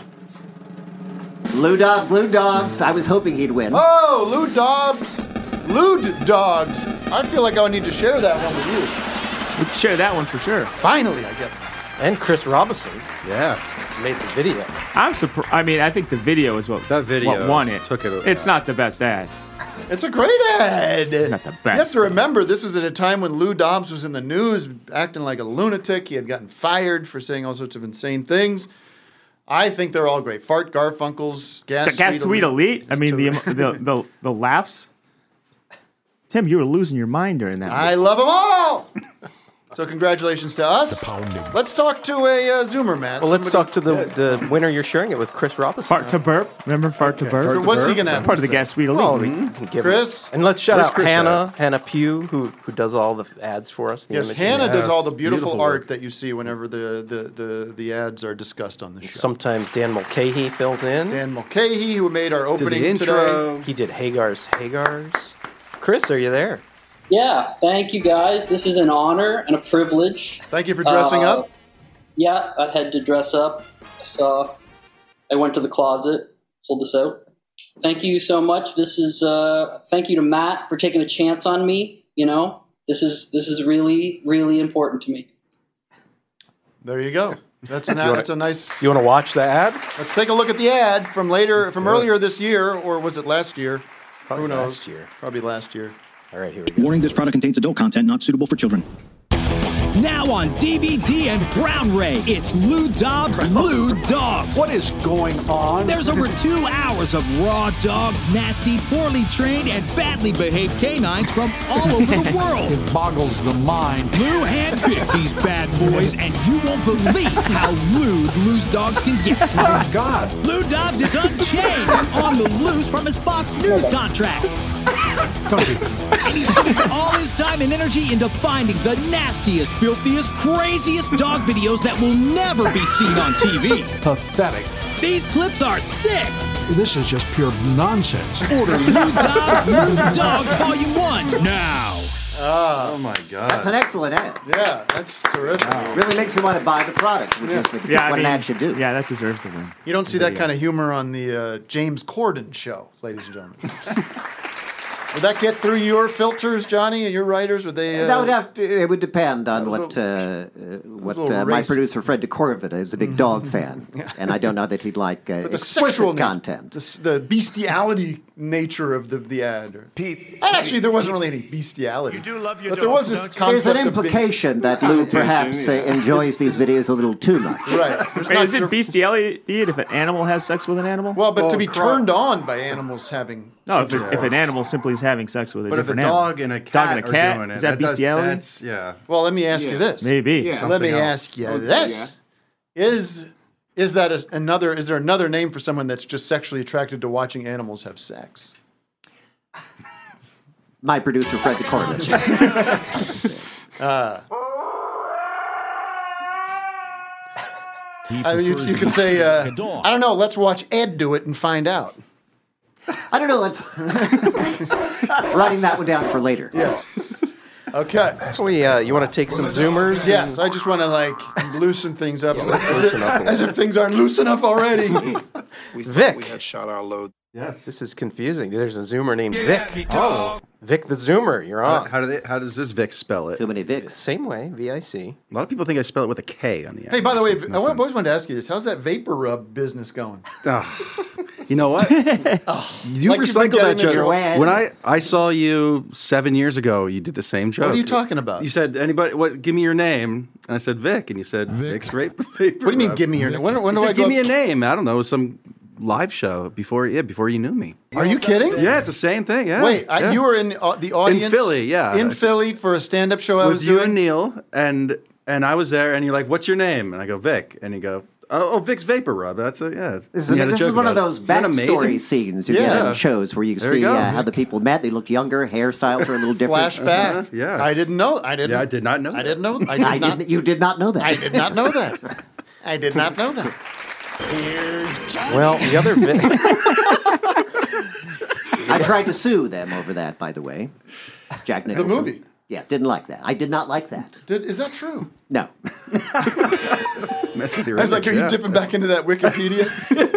Lou Dogs. I was hoping he'd win. Oh, Lou Dobbs. Lewd Dogs. I feel like I would need to share that one with you. We can share that one for sure. Finally, I get it. And Chris Robinson. Yeah. Made the video. I'm surprised. I mean, I think the video is what won it. It's not the best ad. It's a great ad. Not the best. You have to remember, this is at a time when Lou Dobbs was in the news, acting like a lunatic. He had gotten fired for saying all sorts of insane things. I think they're all great. Fart Garfunkel's Gas Sweet Elite. I mean, the laughs. Tim, you were losing your mind during that. I love them all. So congratulations to us. Let's talk to a Zoomer, Matt. Well, let's talk to the winner you're sharing it with, Chris Robinson. Fart to Burp. Remember Fart to Burp? What's he going to have? That's part of the Gas Sweet Elite. Oh, we can give Chris? him. And let's shout Where's out Chris Hannah Pugh, who does all the ads for us. Yes, Hannah does all the beautiful art that you see whenever the ads are discussed on the show. Sometimes Dan Mulcahy fills in. Dan Mulcahy, who made our opening today. He did Hagar's. Chris, are you there? Yeah, thank you guys. This is an honor and a privilege. Thank you for dressing up. Yeah, I had to dress up. I went to the closet, pulled this out. Thank you so much. This is thank you to Matt for taking a chance on me. You know, this is really, really important to me. There you go. That's a nice. You want to watch the ad? Let's take a look at the ad from earlier this year, or was it last year? Probably Who knows? last year. Probably last year. All right, here we go. Warning, this product contains adult content not suitable for children. Now on DVD and Brown Ray, it's Lou Dobbs' Lou Dogs. What is going on? There's over 2 hours of raw dog, nasty, poorly trained, and badly behaved canines from all over the world. It boggles the mind. Lou handpicked these bad boys, and you won't believe how lewd Lou's dogs can get. Oh, my God. Lou Dobbs is unchained and on the loose from his Fox News contract. And he's putting all his time and energy into finding the nastiest, filthiest, craziest dog videos that will never be seen on TV. Pathetic. These clips are sick. This is just pure nonsense. Order Lou Dogs Volume 1 now. Oh my God. That's an excellent ad. Yeah, that's terrific. Really makes you want to buy the product, which is what an ad should do. Yeah, that deserves the win. You don't see that kind of humor on the James Corden show, ladies and gentlemen. Would that get through your filters, Johnny, and your writers? Would they? That would have to. It would depend on what little my racy. producer Fred DeCorvita is a big dog fan, and I don't know that he'd like But the explicit sexual content. the bestiality nature of the ad. And actually, there wasn't really any bestiality. You do love your but there was this concept There's an of being- implication that Lou perhaps enjoys these videos a little too much. Right. Wait, is it bestiality if an animal has sex with an animal? Well, but to be turned on by animals having. No, if an animal simply is having sex with a But if a different animal. dog and a cat are doing it, is that that does- bestiality? that's- yeah. Well, let me ask you this. Maybe. Yeah. Let me ask you this. Is that is there another name for someone that's just sexually attracted to watching animals have sex? My producer Fred DeCorvita. I mean, you could say, I don't know, let's watch Ed do it and find out. I don't know. Let's writing that one down for later. Yeah. Okay. You want to take some zoomers? Yes, I just want to loosen things up, as if things aren't loose enough already. Vic. We had shot our load. Yes. This is confusing. There's a zoomer named Vic. Oh, Vic the Zoomer. You're on. How does this Vic spell it? Too many Vics. Same way, V-I-C. A lot of people think I spell it with a K on the end. Hey, by the way, I always wanted to ask you this. How's that vapor rub business going? You know what? You Like you've been recycled getting that joke. into it. When I saw you 7 years ago, you did the same joke. What are you talking about? You said, "Anybody? What? Give me your name." And I said, "Vic," and you said, "Vic's vapor." What do you mean, give me your name? When You do said, I go give me a name. I don't know, some live show before you knew me. Are you kidding? Yeah, it's the same thing. Yeah. Wait, yeah. you were in the audience in Philly. Yeah, in Philly for a stand-up show I with was you doing. and Neil, and I was there, and you're like, "What's your name?" And I go, "Vic," and you go, "Oh, Vic's Vapor Rub." That's a yeah. This is one of those backstory scenes you get in shows where you There you see go. how the people met. They look younger, hairstyles are a little different. Flashback. Yeah. I didn't know. I did not know. You did not know that. I did not know that. I did not know that. Well, the other Vic. I tried to sue them over that, by the way. Jack The Nicholson. movie. Yeah, didn't like that. I did not like that. Is that true? No. Messed with your I was like, are image, you dipping back into that Wikipedia?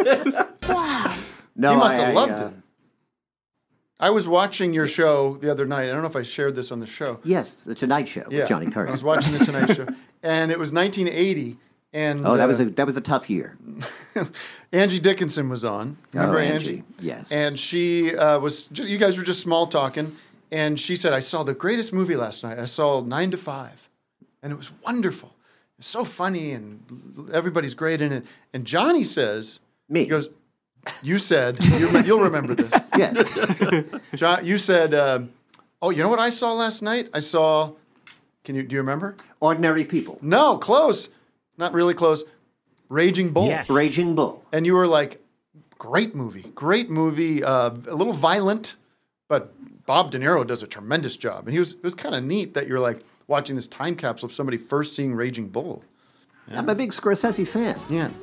No, you must have I, loved it. I was watching your show the other night. I don't know if I shared this on the show. Yes, The Tonight Show with Johnny Carson. I was watching The Tonight Show, and it was 1980. And that was a tough year. Angie Dickinson was on. Remember Angie? Yes. And she was just, you guys were just small talking, and she said, "I saw the greatest movie last night. I saw 9 to 5, and it was wonderful. It's so funny, and everybody's great in it." And Johnny says, "Me." He goes, "You said you'll remember this." Yes. John, you said, "Oh, you know what I saw last night? I saw. Do you remember? Ordinary People. No, close." Not really close. Raging Bull. Yes. Raging Bull. And you were like, great movie. A little violent, but Bob De Niro does a tremendous job. And it was kind of neat that you're like watching this time capsule of somebody first seeing Raging Bull. Yeah. I'm a big Scorsese fan.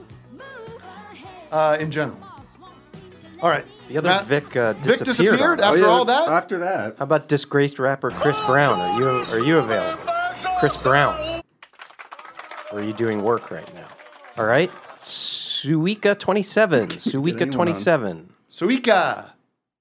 Yeah. In general. All right. The other Matt, Vic Vic disappeared after all that? After that. How about disgraced rapper Chris Brown? Are you available? Chris Brown. Or are you doing work right now? All right. Suika27. Suika27. Suika.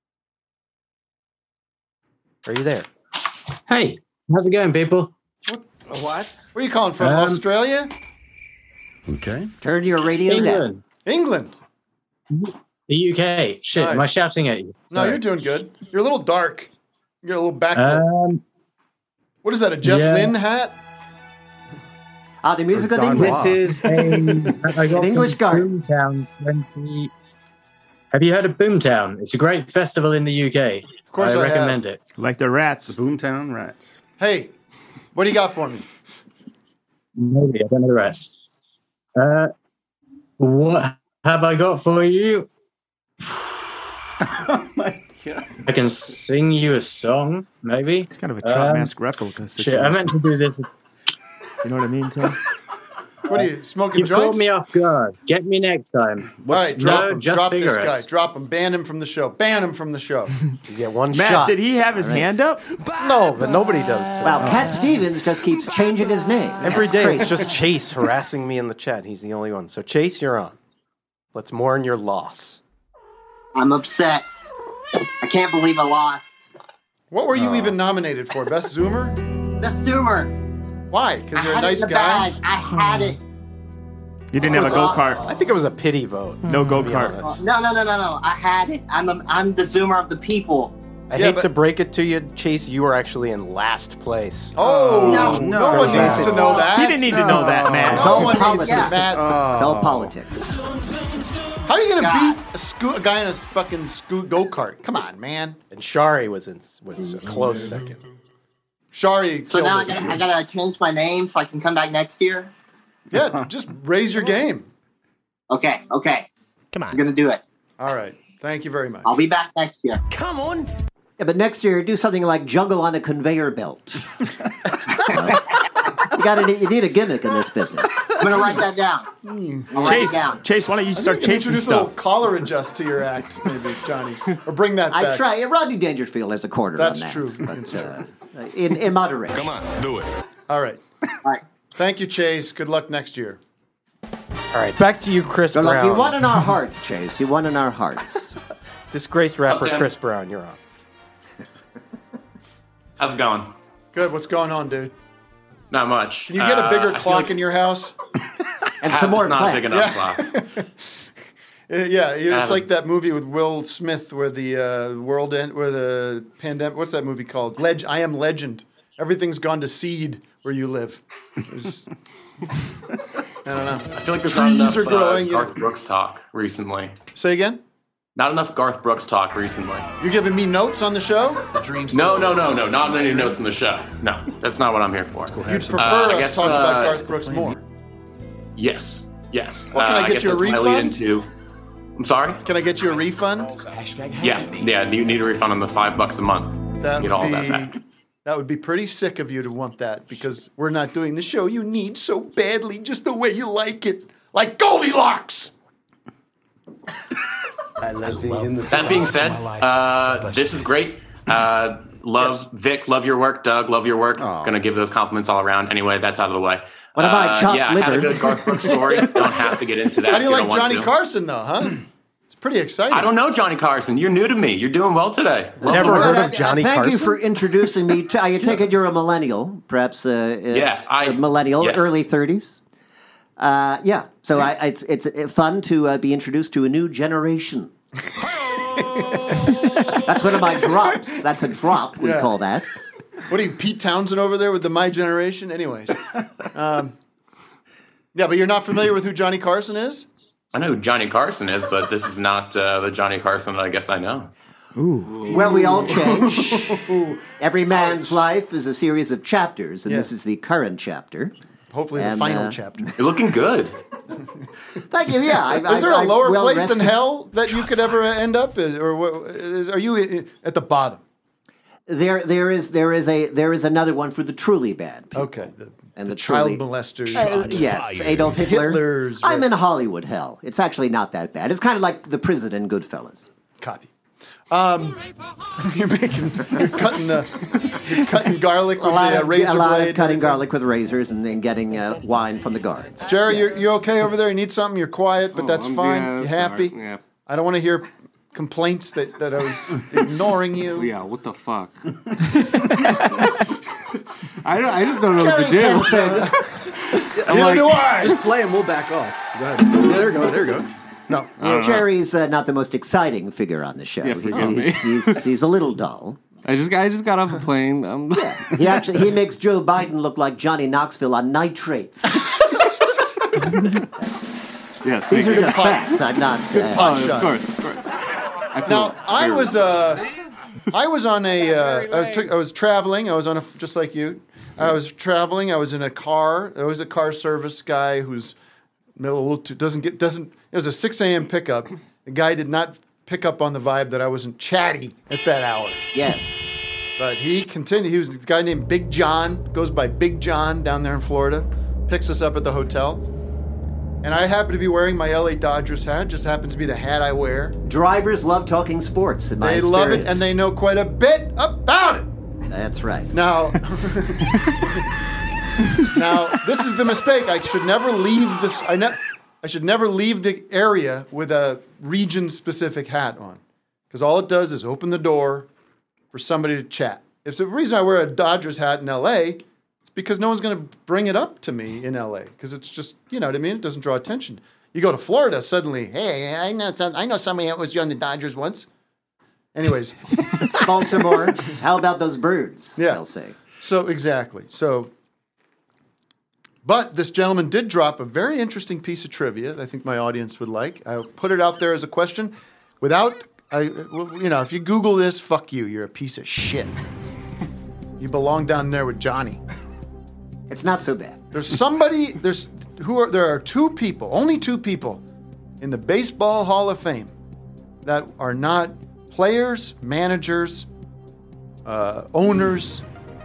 Are you there? Hey, how's it going, people? What? Where are you calling from? Australia? Okay. Turn your radio down. England. The UK. Shit, Nice. am I shouting at you? No, Sorry. you're doing good. You're a little dark. You got a little backlit. What is that, a Jeff Lynne hat? The music of England. This is I got An English garden. Boomtown 20. Have you heard of Boomtown? It's a great festival in the UK. Of course I have. recommend it. Like the Rats. The Boomtown Rats. Hey, what do you got for me? Maybe, I don't know the rest. What have I got for you? Oh my God. I can sing you a song, maybe. It's kind of a Trump mask replica Shit, situation. I meant to do this. You know what I mean, Tim? What are you, smoking You joints? caught me off guard. Get me next time. All right, drop him. just Drop cigarettes. this guy. Drop him. Ban him from the show. Ban him from the show. You get one Matt, shot. did he have his hand up? No, but nobody does. So. Wow, Cat Stevens just keeps changing his name. Every That's day crazy. it's just Chase harassing me in the chat. He's the only one. So Chase, you're on. Let's mourn your loss. I'm upset. I can't believe I lost. What were you even nominated for? Best Zoomer? Best Zoomer. Why? Because you're a I had nice it in the guy? bag. I had it. You didn't have a go-kart. I think it was a pity vote. No to be go-kart. honest. No. I had it. I'm the Zoomer of the people. I hate to break it to you, Chase. You were actually in last place. Oh, no one needs to know that. He didn't need to know that, man. It's No all one needs politics. to know that. It's all politics. How are you going to beat a guy in a fucking go-kart? Come on, man. And Shari was a close second. Shari So killed now it. I gotta change my name so I can come back next year. Yeah, just raise your game. Okay. Come on. I'm gonna do it. All right. Thank you very much. I'll be back next year. Come on. Yeah, but next year do something like juggle on a conveyor belt. You need a gimmick in this business. I'm gonna write that down. I'll write it down. Chase, why don't you start chasing introduce a little stuff? collar adjust to your act, maybe, Johnny, or bring that back. I try. Yeah, Rodney Dangerfield has a quarter That's on that. true. But, in moderation. Come on, do it. All right. All right. Thank you, Chase. Good luck next year. All right, back to you, Chris Good Brown. luck. You won in our hearts, Chase. You won in our hearts. Disgraced rapper Okay. Chris Brown, you're on. How's it going? Good. What's going on, dude? Not much. Can you get a bigger I feel clock like in your house? And some more it's not a big enough plants. clock. Yeah, it's haven't. like that movie with Will Smith where the world end, where the pandemic. What's that movie called? I Am Legend. Everything's gone to seed where you live. It's- I don't know. I feel like there's Trees not enough are growing. Garth Brooks talk recently. Say again? Not enough Garth Brooks talk recently. You're giving me notes on the show? No. Not any notes in the show. No, that's not what I'm here for. You'd prefer I us guess, talk about Garth Brooks more. Yes. Well, can I get guess you a that's my lead refund? into. I'm sorry? Can I get you a refund? Yeah. You need a refund on the $5 a month. That Get would all be that back. that would be pretty sick of you to want that because we're not doing the show you need so badly, just the way you like it, like Goldilocks. That being said, this is great. Vic, love your work. Doug, love your work. Gonna give those compliments all around. Anyway, that's out of the way. What about chopped I had a liver? good Garth Brooks story. Don't have to get into that. How do you if like don't want Johnny to. Carson though, huh? It's pretty exciting. I don't know Johnny Carson. You're new to me. You're doing well today. Never heard of Johnny Thank Carson? you for introducing me. I take it you're a millennial, perhaps a millennial, yes. early 30s. So it's fun to be introduced to a new generation. That's one of my drops. That's a drop, we call that. What are you, Pete Townsend over there with the My Generation? Anyways. But you're not familiar with who Johnny Carson is? I know who Johnny Carson is, but this is not the Johnny Carson that I guess I know. Well, we all change. Every man's life is a series of chapters, and this is the current chapter. Hopefully the final chapter. You're looking good. Thank you. Yeah. Is there a lower well place rested. than hell that you could ever end up? Are you at the bottom? There is another one for the truly bad people. Okay. The child truly, molesters. yes, Adolf Hitler. Hitler's I'm in Hollywood hell. It's actually not that bad. It's kind of like the prison in Goodfellas. Cotty. You're cutting garlic with the razor a lot blade. of cutting garlic with razors and then getting wine from the guards. Jerry, you okay over there? You need something? You're quiet, but that's fine. yeah, You that's happy? all right. Yeah. I don't want to hear complaints that I was ignoring you. Yeah, what the fuck? I just don't know what to do. Neither do I. Just play and we'll back off. Go ahead. Yeah, there we go. No. Jerry's not the most exciting figure on the show. Yeah, forgive me. He's a little dull. I just got off a plane. He makes Joe Biden look like Johnny Knoxville on nitrates. Yes, These thank are you. the facts. I'm not. Good pot shot. Of course. Now I was on I was traveling. I was on just like you. I was traveling. I was in a car. There was a car service guy who's doesn't. It was a 6 a.m. pickup. The guy did not pick up on the vibe that I wasn't chatty at that hour. Yes. But he continued. He was a guy named Big John. Goes by Big John down there in Florida. Picks us up at the hotel. And I happen to be wearing my LA Dodgers hat. Just happens to be the hat I wear. Drivers love talking sports, in my They experience. love it, and they know quite a bit about it. That's right. Now, this is the mistake. I should never leave this. I should never leave the area with a region-specific hat on, because all it does is open the door for somebody to chat. If the reason I wear a Dodgers hat in L.A., it's because no one's going to bring it up to me in L.A. because it's just, you know what I mean? It doesn't draw attention. You go to Florida, suddenly, hey, I know somebody that was on the Dodgers once. Anyways. Baltimore, how about those birds, they'll say. So, exactly. So, but this gentleman did drop a very interesting piece of trivia that I think my audience would like. I'll put it out there as a question. If you Google this, fuck you. You're a piece of shit. You belong down there with Johnny. It's not so bad. There are only two people in the Baseball Hall of Fame that are not players, managers, owners,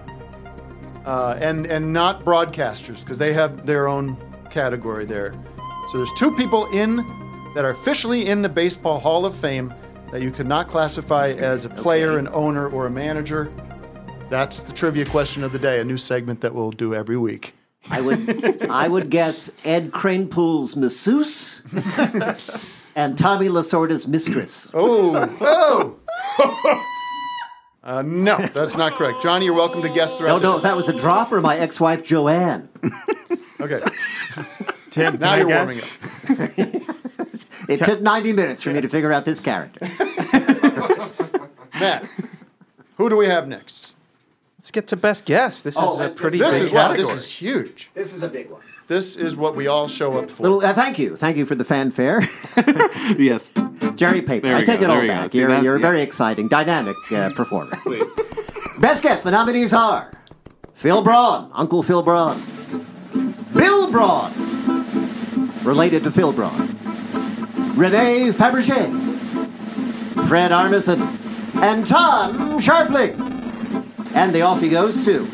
and not broadcasters, because they have their own category there. So there's two people that are officially in the Baseball Hall of Fame that you could not classify as a player, an owner, or a manager. That's the trivia question of the day, a new segment that we'll do every week. I would guess Ed Kranepool's masseuse and Tommy Lasorda's mistress. No, that's not correct. Johnny, you're welcome to guess throughout. No, if that was a drop or my ex-wife Joanne. Okay. Tim, now you're warming up. It took 90 minutes for me to figure out this character. Matt, who do we have next? Let's get to best guess. This is a pretty big category. Wow, this is huge. This is a big one. This is what we all show up for. Thank you for the fanfare. Yes. Jerry Paper, I take it all back. You're a very exciting, dynamic performer. Please. Best guess, the nominees are Phil Braun, Uncle Phil Braun, Bill Braun, related to Phil Braun, Renee Fabergé, Fred Armisen, and Tom Sharpling. And the off he goes to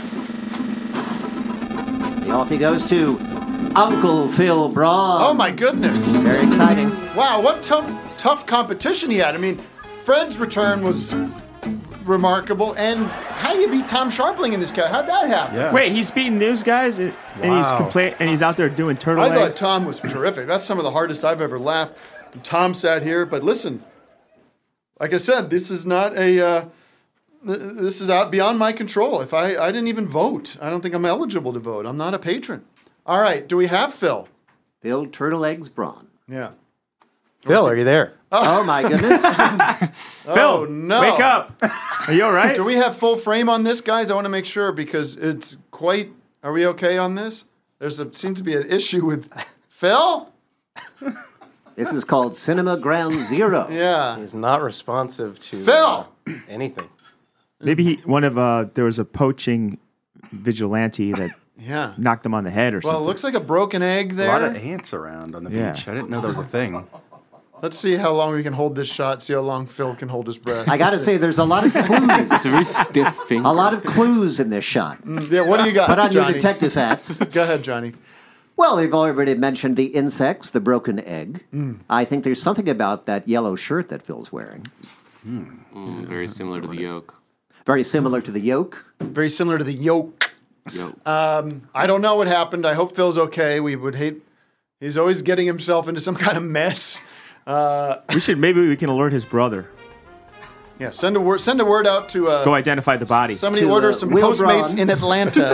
Uncle Phil Braun. Oh my goodness. Very exciting. Wow, what tough competition he had. I mean, Fred's return was remarkable. And how do you beat Tom Sharpling in this guy? How'd that happen? Yeah. Wait, he's beating those guys and he's out there doing turtle I legs? thought Tom was terrific. That's some of the hardest I've ever laughed. Tom sat here, but listen, like I said, this is not this is out beyond my control. If I didn't even vote. I don't think I'm eligible to vote. I'm not a patron. All right, do we have Phil? Phil Turtle Eggs Braun. Yeah. Phil, are you there? Oh my goodness. Phil, no. Wake up. Are you all right? Do we have full frame on this, guys? I want to make sure because it's quite... Are we okay on this? Seems to be an issue with... Phil? This is called Cinema Ground Zero. Yeah. He's not responsive to Phil! Anything. Maybe there was a poaching vigilante that knocked him on the head or something. Well, it looks like a broken egg there. A lot of ants around on the beach. I didn't know there was a thing. Let's see how long we can hold this shot, see how long Phil can hold his breath. I got to say, there's a lot of clues. It's a very stiff finger. A lot of clues in this shot. Yeah, what do you got, Put on Johnny? your detective hats. Go ahead, Johnny. Well, they've already mentioned the insects, the broken egg. I think there's something about that yellow shirt that Phil's wearing. Very similar to the yolk. Very similar to the yolk. Very similar to the yolk. I don't know what happened. I hope Phil's okay. We would hate... He's always getting himself into some kind of mess. Maybe we can alert his brother. Yeah, send a word out to... Go identify the body. Somebody order some Postmates in Atlanta.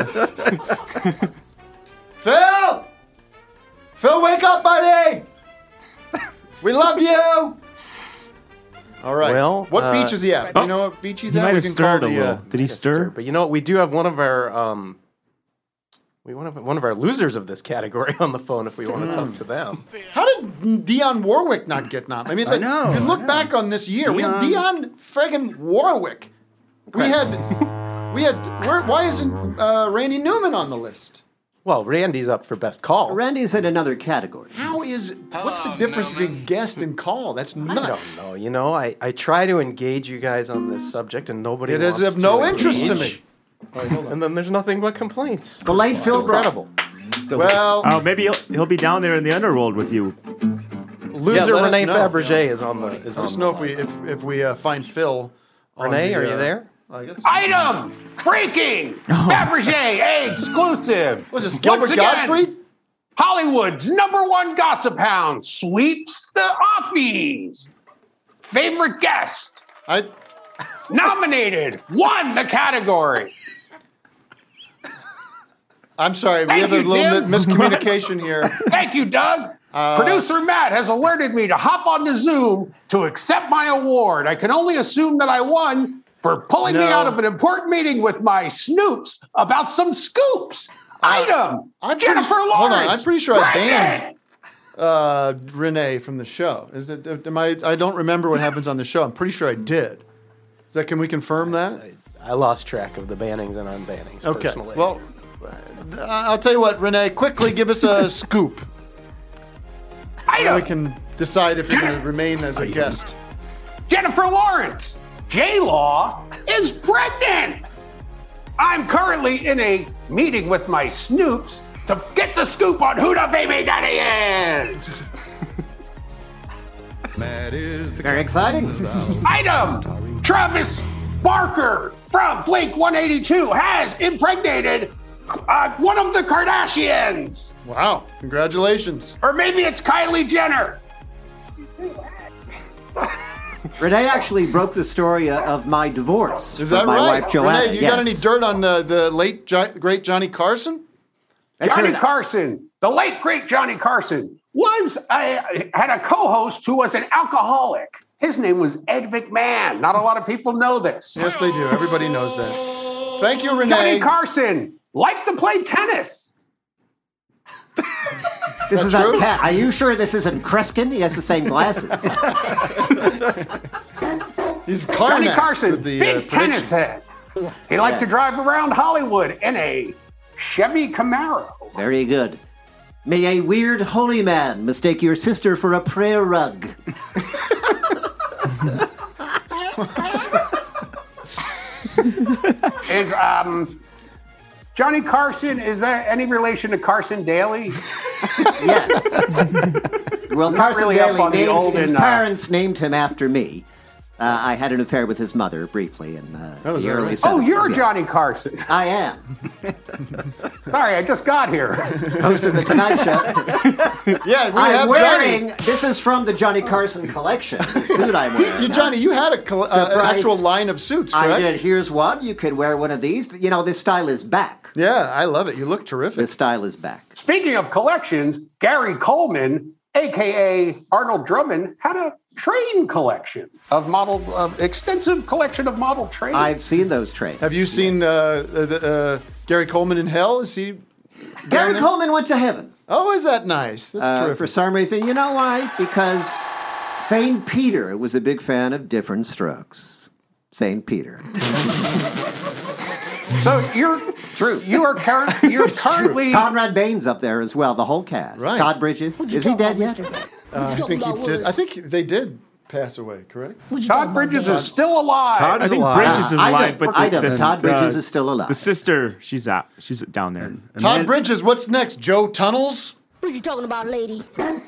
Phil! Phil, wake up, buddy! We love you! All right. Well, what beach is he at? Do you know what beach he's He at? might We have can stirred call a the, little. Did he stir? But you know what? We do have one of our one of our losers of this category on the phone. If we want to talk to them. How did Dionne Warwick not get nominated? I mean, know. You look back on this year. We had Dionne friggin' Warwick. Why isn't Randy Newman on the list? Well, Randy's up for best call. Randy's in another category. What's the difference between guest and call? That's nuts. I don't know. You know, I try to engage you guys on this subject, and nobody. It is of no interest to me. And then there's nothing but complaints. The late Phil incredible. Well, maybe he'll be down there in the underworld with you. Loser Renee Fabergé is on the. Let us know if we find Phil. Renee, are you there? I guess. Item breaking Fabergé exclusive. Was this Gilbert Once again, Gottfried? Hollywood's #1 gossip hound sweeps the offies. Favorite guest. nominated, won the category. I'm sorry, we Thank have a you, little Tim. miscommunication here. Thank you, Doug. Producer Matt has alerted me to hop on the Zoom to accept my award. I can only assume that I won for pulling me out of an important meeting with my snoops about some scoops. Item, Jennifer Lawrence. Hold on, I'm pretty sure I Brandon. banned Renee from the show. Is it? I don't remember what happens on the show. I'm pretty sure I did. Can we confirm that? I lost track of the bannings and unbannings. Okay. Personally. Well, I'll tell you what, Renee. Quickly, give us a scoop. Item. We can decide if you're going to remain as a guest. Jennifer Lawrence, J-Law, is pregnant. I'm currently in a meeting with my snoops to get the scoop on who the baby daddy is. Very exciting. Item, Travis Barker from Blink 182 has impregnated one of the Kardashians. Wow, congratulations. Or maybe it's Kylie Jenner. Renee actually broke the story of my divorce Is from that my right? wife Joanna. Renee, you got any dirt on the late, great Johnny Carson? Johnny Carson, the late great Johnny Carson, had a co-host who was an alcoholic. His name was Ed McMahon. Not a lot of people know this. Yes, they do. Everybody knows that. Thank you, Renee. Johnny Carson liked to play tennis. This is a cat. Are you sure this isn't Kreskin? He has the same glasses. He's Johnny Carson, big tennis head. He liked to drive around Hollywood in a Chevy Camaro. Very good. May a weird holy man mistake your sister for a prayer rug. Is Johnny Carson, is that any relation to Carson Daly? Yes. Well, Not Carson really up Daly, on the old his and, parents named him after me. I had an affair with his mother briefly in the early 70s. Oh, you're yes. Johnny Carson. I am. Sorry, I just got here. Host of the Tonight Show. Yeah, we I'm have wearing, Johnny. this is from the Johnny Carson collection, the suit I'm wearing. Johnny, you had an actual line of suits, correct? I did. Here's one. You could wear one of these. You know, this style is back. Yeah, I love it. You look terrific. This style is back. Speaking of collections, Gary Coleman, a.k.a. Arnold Drummond, had a train collection of extensive collection of model trains. I've seen those trains. Have you seen Gary Coleman in hell? Is he? Gary Coleman went to heaven. Oh, is that nice? That's terrific. For some reason. You know why? Because St. Peter was a big fan of Different Strokes. St. Peter. So it's true. You're currently Conrad Bain's up there as well. The whole cast. Right. Todd Bridges. Is he dead yet? I think he did. I think they did pass away. Correct. Todd Bridges is still alive. I think Bridges is alive, but Todd Bridges is still alive. The sister, she's out. She's down there. Todd Bridges. What's next? Joe Tunnels. What you talking about, lady?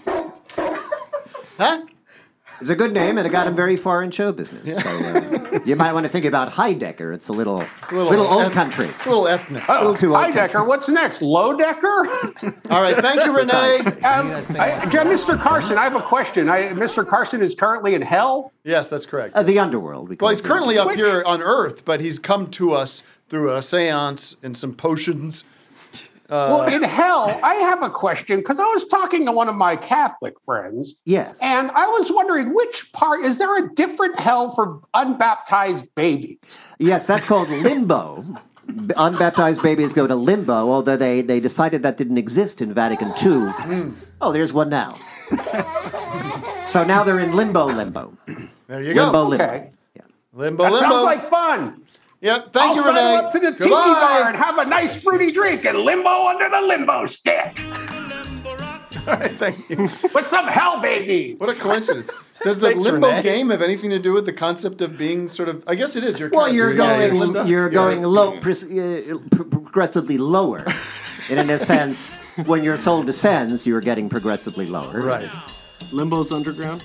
Huh? It's a good name, and it got him very far in show business. Yeah. So, you might want to think about Heidecker. It's a little old country. It's a little ethnic. A little too old Heidecker, what's next? Low Decker? All right, thank you, Renee. Mr. Carson, I have a question. Mr. Carson is currently in hell? Yes, that's correct. The underworld. Well, he's currently up here on Earth, but he's come to us through a seance and some potions. Well, in hell, I have a question because I was talking to one of my Catholic friends. Yes. And I was wondering is there a different hell for unbaptized babies? Yes, that's called limbo. Unbaptized babies go to limbo, although they decided that didn't exist in Vatican II. Oh, there's one now. So now they're in limbo. There you go. Limbo. Okay. Yeah. Limbo. That sounds like fun. Yep. Thank you, I'll Renee. sign up to the tiki bar and have a nice fruity drink and limbo under the limbo stick. All right, thank you. With some hell baby. What a coincidence. Does the limbo game have anything to do with the concept of being sort of? I guess it is. You're going low, progressively lower. And in a sense, when your soul descends, you're getting progressively lower. Right. Limbo's underground.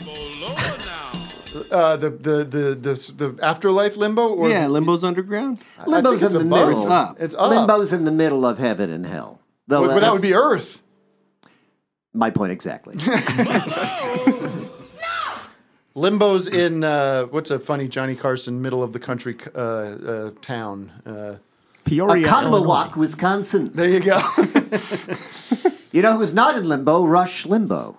The afterlife limbo, or Limbo's underground. Limbo's in the middle. It's up. It's up. Limbo's in the middle of heaven and hell. Though, but that would be Earth. My point exactly. Limbo's in what's a funny Johnny Carson middle of the country town? Peoria, Oconomowoc, Wisconsin. There you go. You know who's not in Limbo? Rush Limbaugh.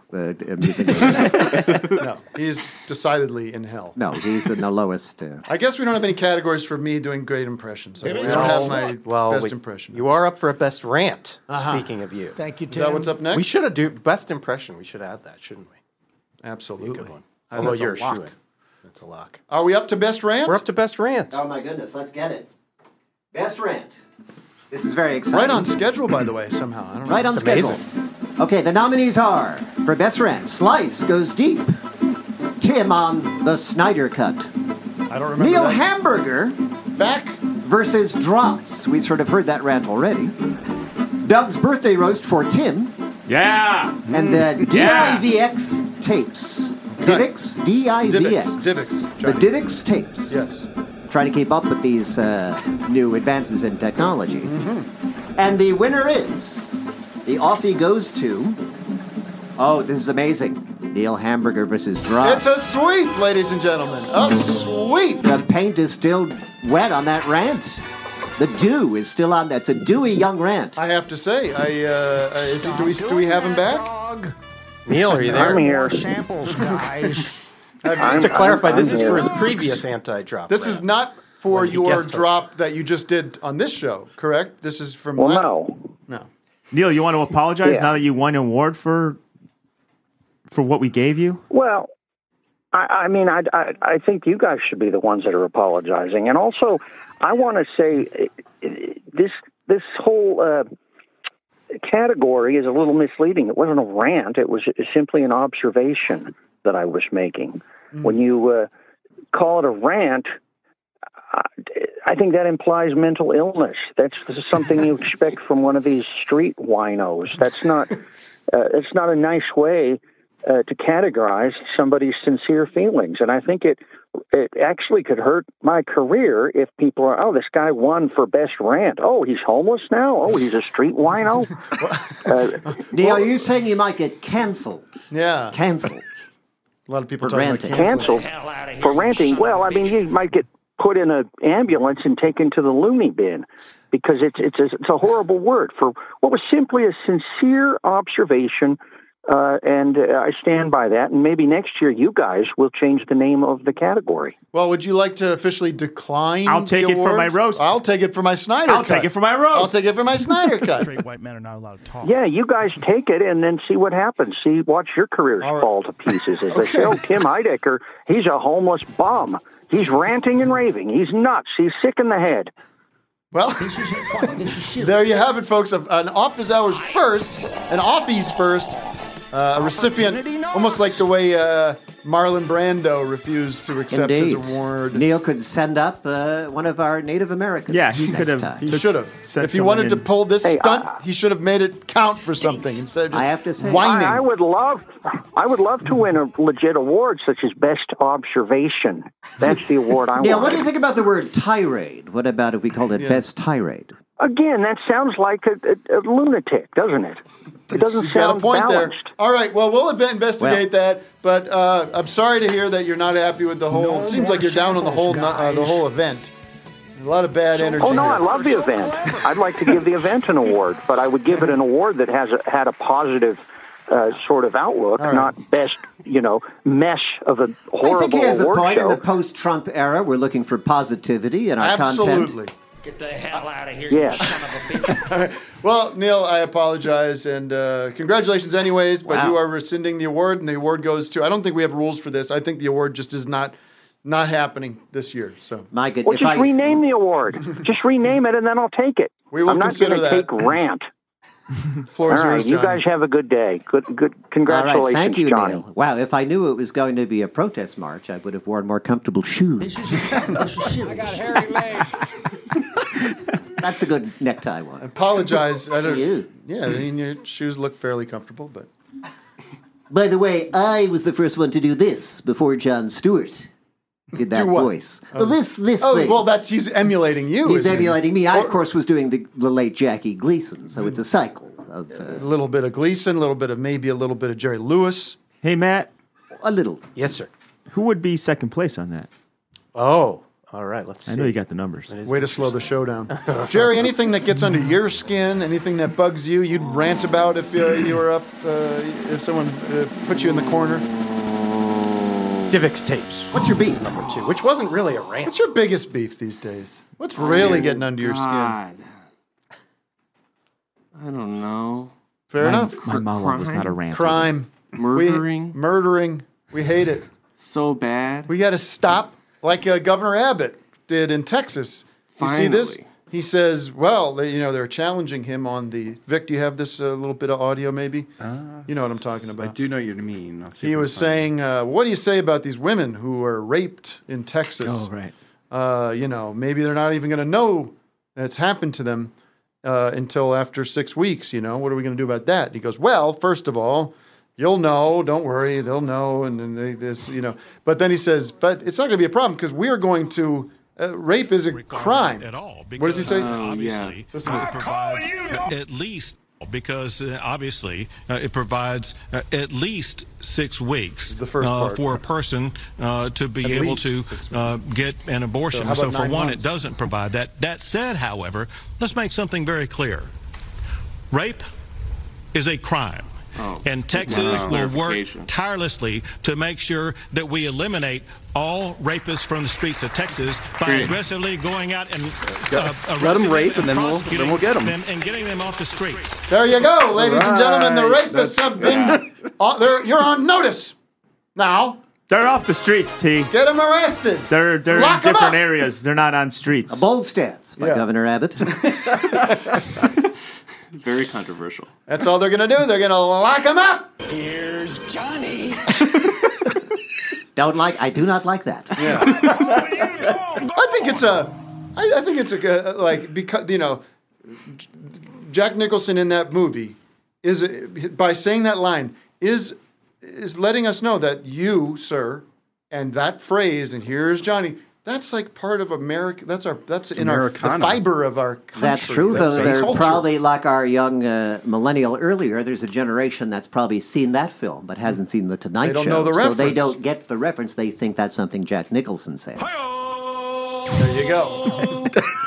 No, he's decidedly in hell. No, he's in the lowest. I guess we don't have any categories for me doing great impressions. So we don't have my best impression. You are up for a best rant. Uh-huh. Speaking of you, Thank you, Tim. Is that what's up next? we should have do best impression. We should add that, shouldn't we? Absolutely. Good one. I think Although that's a you're a lock. shoo-in. That's a lock. Are we up to best rant? We're up to best rant. Oh my goodness, let's get it. Best rant. This is very exciting. Right on schedule, by the way, somehow. I don't know. Right on It's schedule. amazing. Okay, the nominees are, for Best Rant, Slice Goes Deep, Tim on the Snyder Cut, I don't remember Neil that. Hamburger Back versus Drops. We sort of heard that rant already. Doug's birthday roast for Tim, Yeah. and the DIVX tapes. Divx? DIVX. Divx, The Johnny. Divx tapes. Yes. Trying to keep up with these new advances in technology. Mm-hmm. And the winner is, the offie goes to, oh, this is amazing, Neil Hamburger versus Drops. It's a sweep, ladies and gentlemen. A sweep. The paint is still wet on that rant. The dew is still on. That's a dewy young rant. I have to say, do we have him back? Neil, are you there? I'm here. Samples, guys. To clarify, this is here. for his previous anti-drop. This rant. is not for When he your guest hosted. drop that you just did on this show, correct? This is from Well, no. No. Neil, you want to apologize Yeah. now that you won an award for what we gave you? Well, I mean, I think you guys should be the ones that are apologizing. And also, I want to say this whole category is a little misleading. It wasn't a rant. It was simply an observation that I was making. When you call it a rant, I think that implies mental illness. This is something you expect from one of these street winos. That's not. It's not a nice way to categorize somebody's sincere feelings, and I think it actually could hurt my career if people are, oh, this guy won for best rant. Oh, he's homeless now. Oh, he's a street wino. Neil, are you saying you might get canceled? Yeah. Canceled. A lot of people For talking about ranting. canceled. Canceled for ranting. Well, I mean, you might get put in an ambulance and taken to the loony bin because it's a horrible word for what was simply a sincere observation. And I stand by that. And maybe next year you guys will change the name of the category. Well, would you like to officially decline? I'll take the it for award? my roast. I'll take it for my Snyder I'll cut. take it for my roast. I'll take it for my Snyder cut. Straight white men are not allowed to talk. Yeah, you guys take it and then see what happens. watch your careers fall to pieces. As they say, oh, Tim Heidecker, he's a homeless bum. He's ranting and raving. He's nuts. He's sick in the head. Well, there you have it, folks. An office hours first, an offies first, a recipient, almost like the way Marlon Brando refused to accept Indeed. his award. Neil could send up one of our Native Americans. Yeah, he next could have. time. He should have. Sent If he someone wanted to in. pull this Hey, stunt, he should have made it count for something instead of just I have to say, whining. I would love to win a legit award such as Best Observation. That's the award I Neil, want. what do you think about the word tirade? What about if we called it Best Tirade? Again, that sounds like a lunatic, doesn't it? It doesn't He's got sound a point balanced. there. All right, well, we'll investigate that, but I'm sorry to hear that you're not happy with the whole. It seems like you're down on the whole event. A lot of bad energy. Oh no, here. I love the event. I'd like to give the event an award, but I would give it an award that had a positive sort of outlook, not best, mess of a horrible I think he has a award point. show. In the post-Trump era, we're looking for positivity in our content. Absolutely. Get the hell out of here, Yes. you son of a bitch. Well, Neil, I apologize, and congratulations anyways, but Wow. you are rescinding the award, and the award goes to, I don't think we have rules for this. I think the award just is not happening this year. So My good. Well, if just I, rename the award. Just rename it, and then I'll take it. We will I'm not consider going to that. take rant. floor is All right, yours, you Johnny. guys have a good day. Good. all Congratulations, right, thank you, Johnny. Neil. Wow, if I knew it was going to be a protest march, I would have worn more comfortable shoes. I got hairy legs. That's a good necktie one. Apologize. I don't. Yeah. Yeah, I mean your shoes look fairly comfortable, but By the way, I was the first one to do this before Jon Stewart did that Do what? voice. This oh thing. well, he's emulating you. He's isn't he? emulating me. I, of course, was doing the late Jackie Gleason, so it's a cycle of A little bit of Gleason, maybe a little bit of Jerry Lewis. Hey, Matt. a little. Yes, sir. Who would be second place on that? Oh, all right. Let's see. I know you got the numbers. Way to slow the show down. Jerry, anything that gets under your skin, anything that bugs you, you'd rant about if you were up, if someone put you in the corner? Divx tapes. What's your beef? Number 2, which wasn't really a rant. What's your biggest beef these days? What's really getting under your skin? I don't know. Fair enough. My mom was not a rant. Crime. Murdering. Murdering. We hate it. So bad. We got to stop, like Governor Abbott did in Texas. You see this? He says, well, they're challenging him on the... Vic, do you have this little bit of audio, maybe? You know what I'm talking about. I do know what you mean. He was saying, what do you say about these women who were raped in Texas? Oh, right. Maybe they're not even going to know that it's happened to them until after 6 weeks. What are we going to do about that? And he goes, well, first of all, you'll know. Don't worry. They'll know. And then But then he says, but it's not going to be a problem because we are going to... rape is a crime. At all. What does he say? Obviously, it provides at least, because obviously it provides at least 6 weeks the first part. For a person to be At able least to 6 weeks. get an abortion. So how So about for 9 one, months? it doesn't provide that. That said, however, let's make something very clear. Rape is a crime. And Texas will work tirelessly to make sure that we eliminate all rapists from the streets of Texas by aggressively going out and let them rape, and then we'll get them and getting them off the streets. There you go, ladies and gentlemen. The rapists have been. You're on notice now. They're off the streets, T. Get them arrested. They're Lock in 'em different up. areas. They're not on streets. A bold stance by Governor Abbott. Very controversial. That's all they're going to do. They're going to lock them up. Here's Johnny. I do not like that. Yeah. I think it's because Jack Nicholson in that movie is by saying that line is letting us know that you, sir, and that phrase, and here's Johnny. That's like part of America. That's in the fiber of our country. That's true. They're culture. probably like our young millennial earlier. There's a generation that's probably seen that film but hasn't seen the Tonight Show. They don't know the so they reference. don't get the reference. They think that's something Jack Nicholson said. There you go.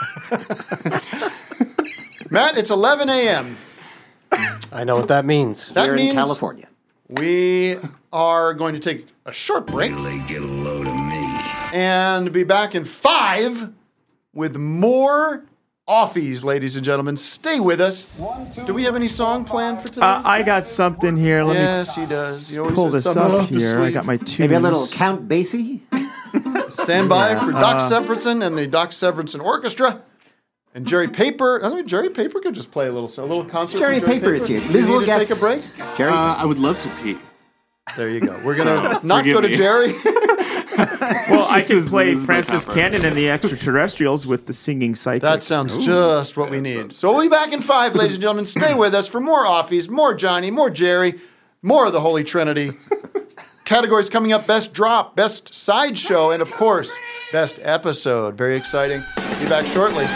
Matt, it's 11 a.m. I know what that means. That Here means in California. We are going to take a short break. Get a load of me. And be back in 5 with more Offies, ladies and gentlemen. Stay with us. Do we have any song planned for today? I got something here. Let Yes, me he does. He always pull has this something up up his here. I sleeve. got my tunes. Maybe a little Count Basie? Stand by for Doc Severinsen and the Doc Severinsen Orchestra. And Jerry Paper. I mean, Jerry Paper could just play a little concert. Jerry from Paper is here. Do Ms. you need Little to take a break? Jerry? I would love to pee. There you go. We're going to not forgive go to me. Jerry. Well, I can This play is my Francis top Cannon and the Extraterrestrials with the singing psychic. That sounds just what we need. So we'll be back in 5, ladies and gentlemen. Stay with us for more Offies, more Johnny, more Jerry, more of the Holy Trinity. Categories coming up: Best Drop, Best Sideshow, and of course, Best Episode. Very exciting. Be back shortly.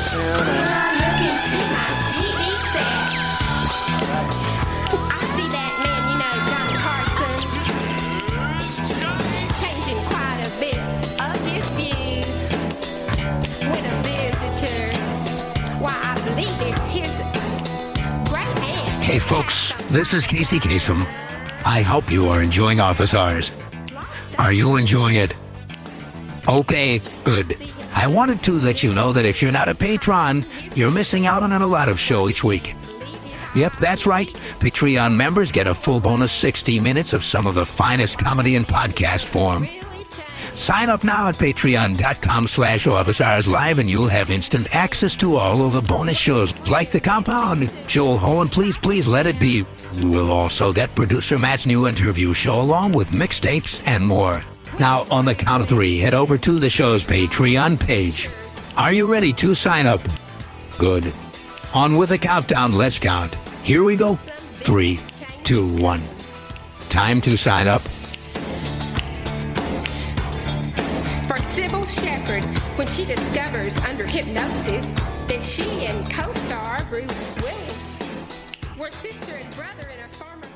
Hey folks, this is Casey Kasem. I hope you are enjoying Office Hours. Are you enjoying it? Okay, good. I wanted to let you know that if you're not a patron, you're missing out on a lot of show each week. Yep, that's right. Patreon members get a full bonus 60 minutes of some of the finest comedy in podcast form. Sign up now at patreon.com/Office Hours Live and you'll have instant access to all of the bonus shows like The Compound, Joel Ho, and Please Let It Be. You will also get producer Matt's new interview show along with mixtapes and more. Now, on the count of 3, head over to the show's Patreon page. Are you ready to sign up? Good. On with the countdown, let's count. Here we go. 3, 2, 1. Time to sign up. For Sybil Shepherd, when she discovers under hypnosis that she and co-star Bruce Willis were sister and brother in a former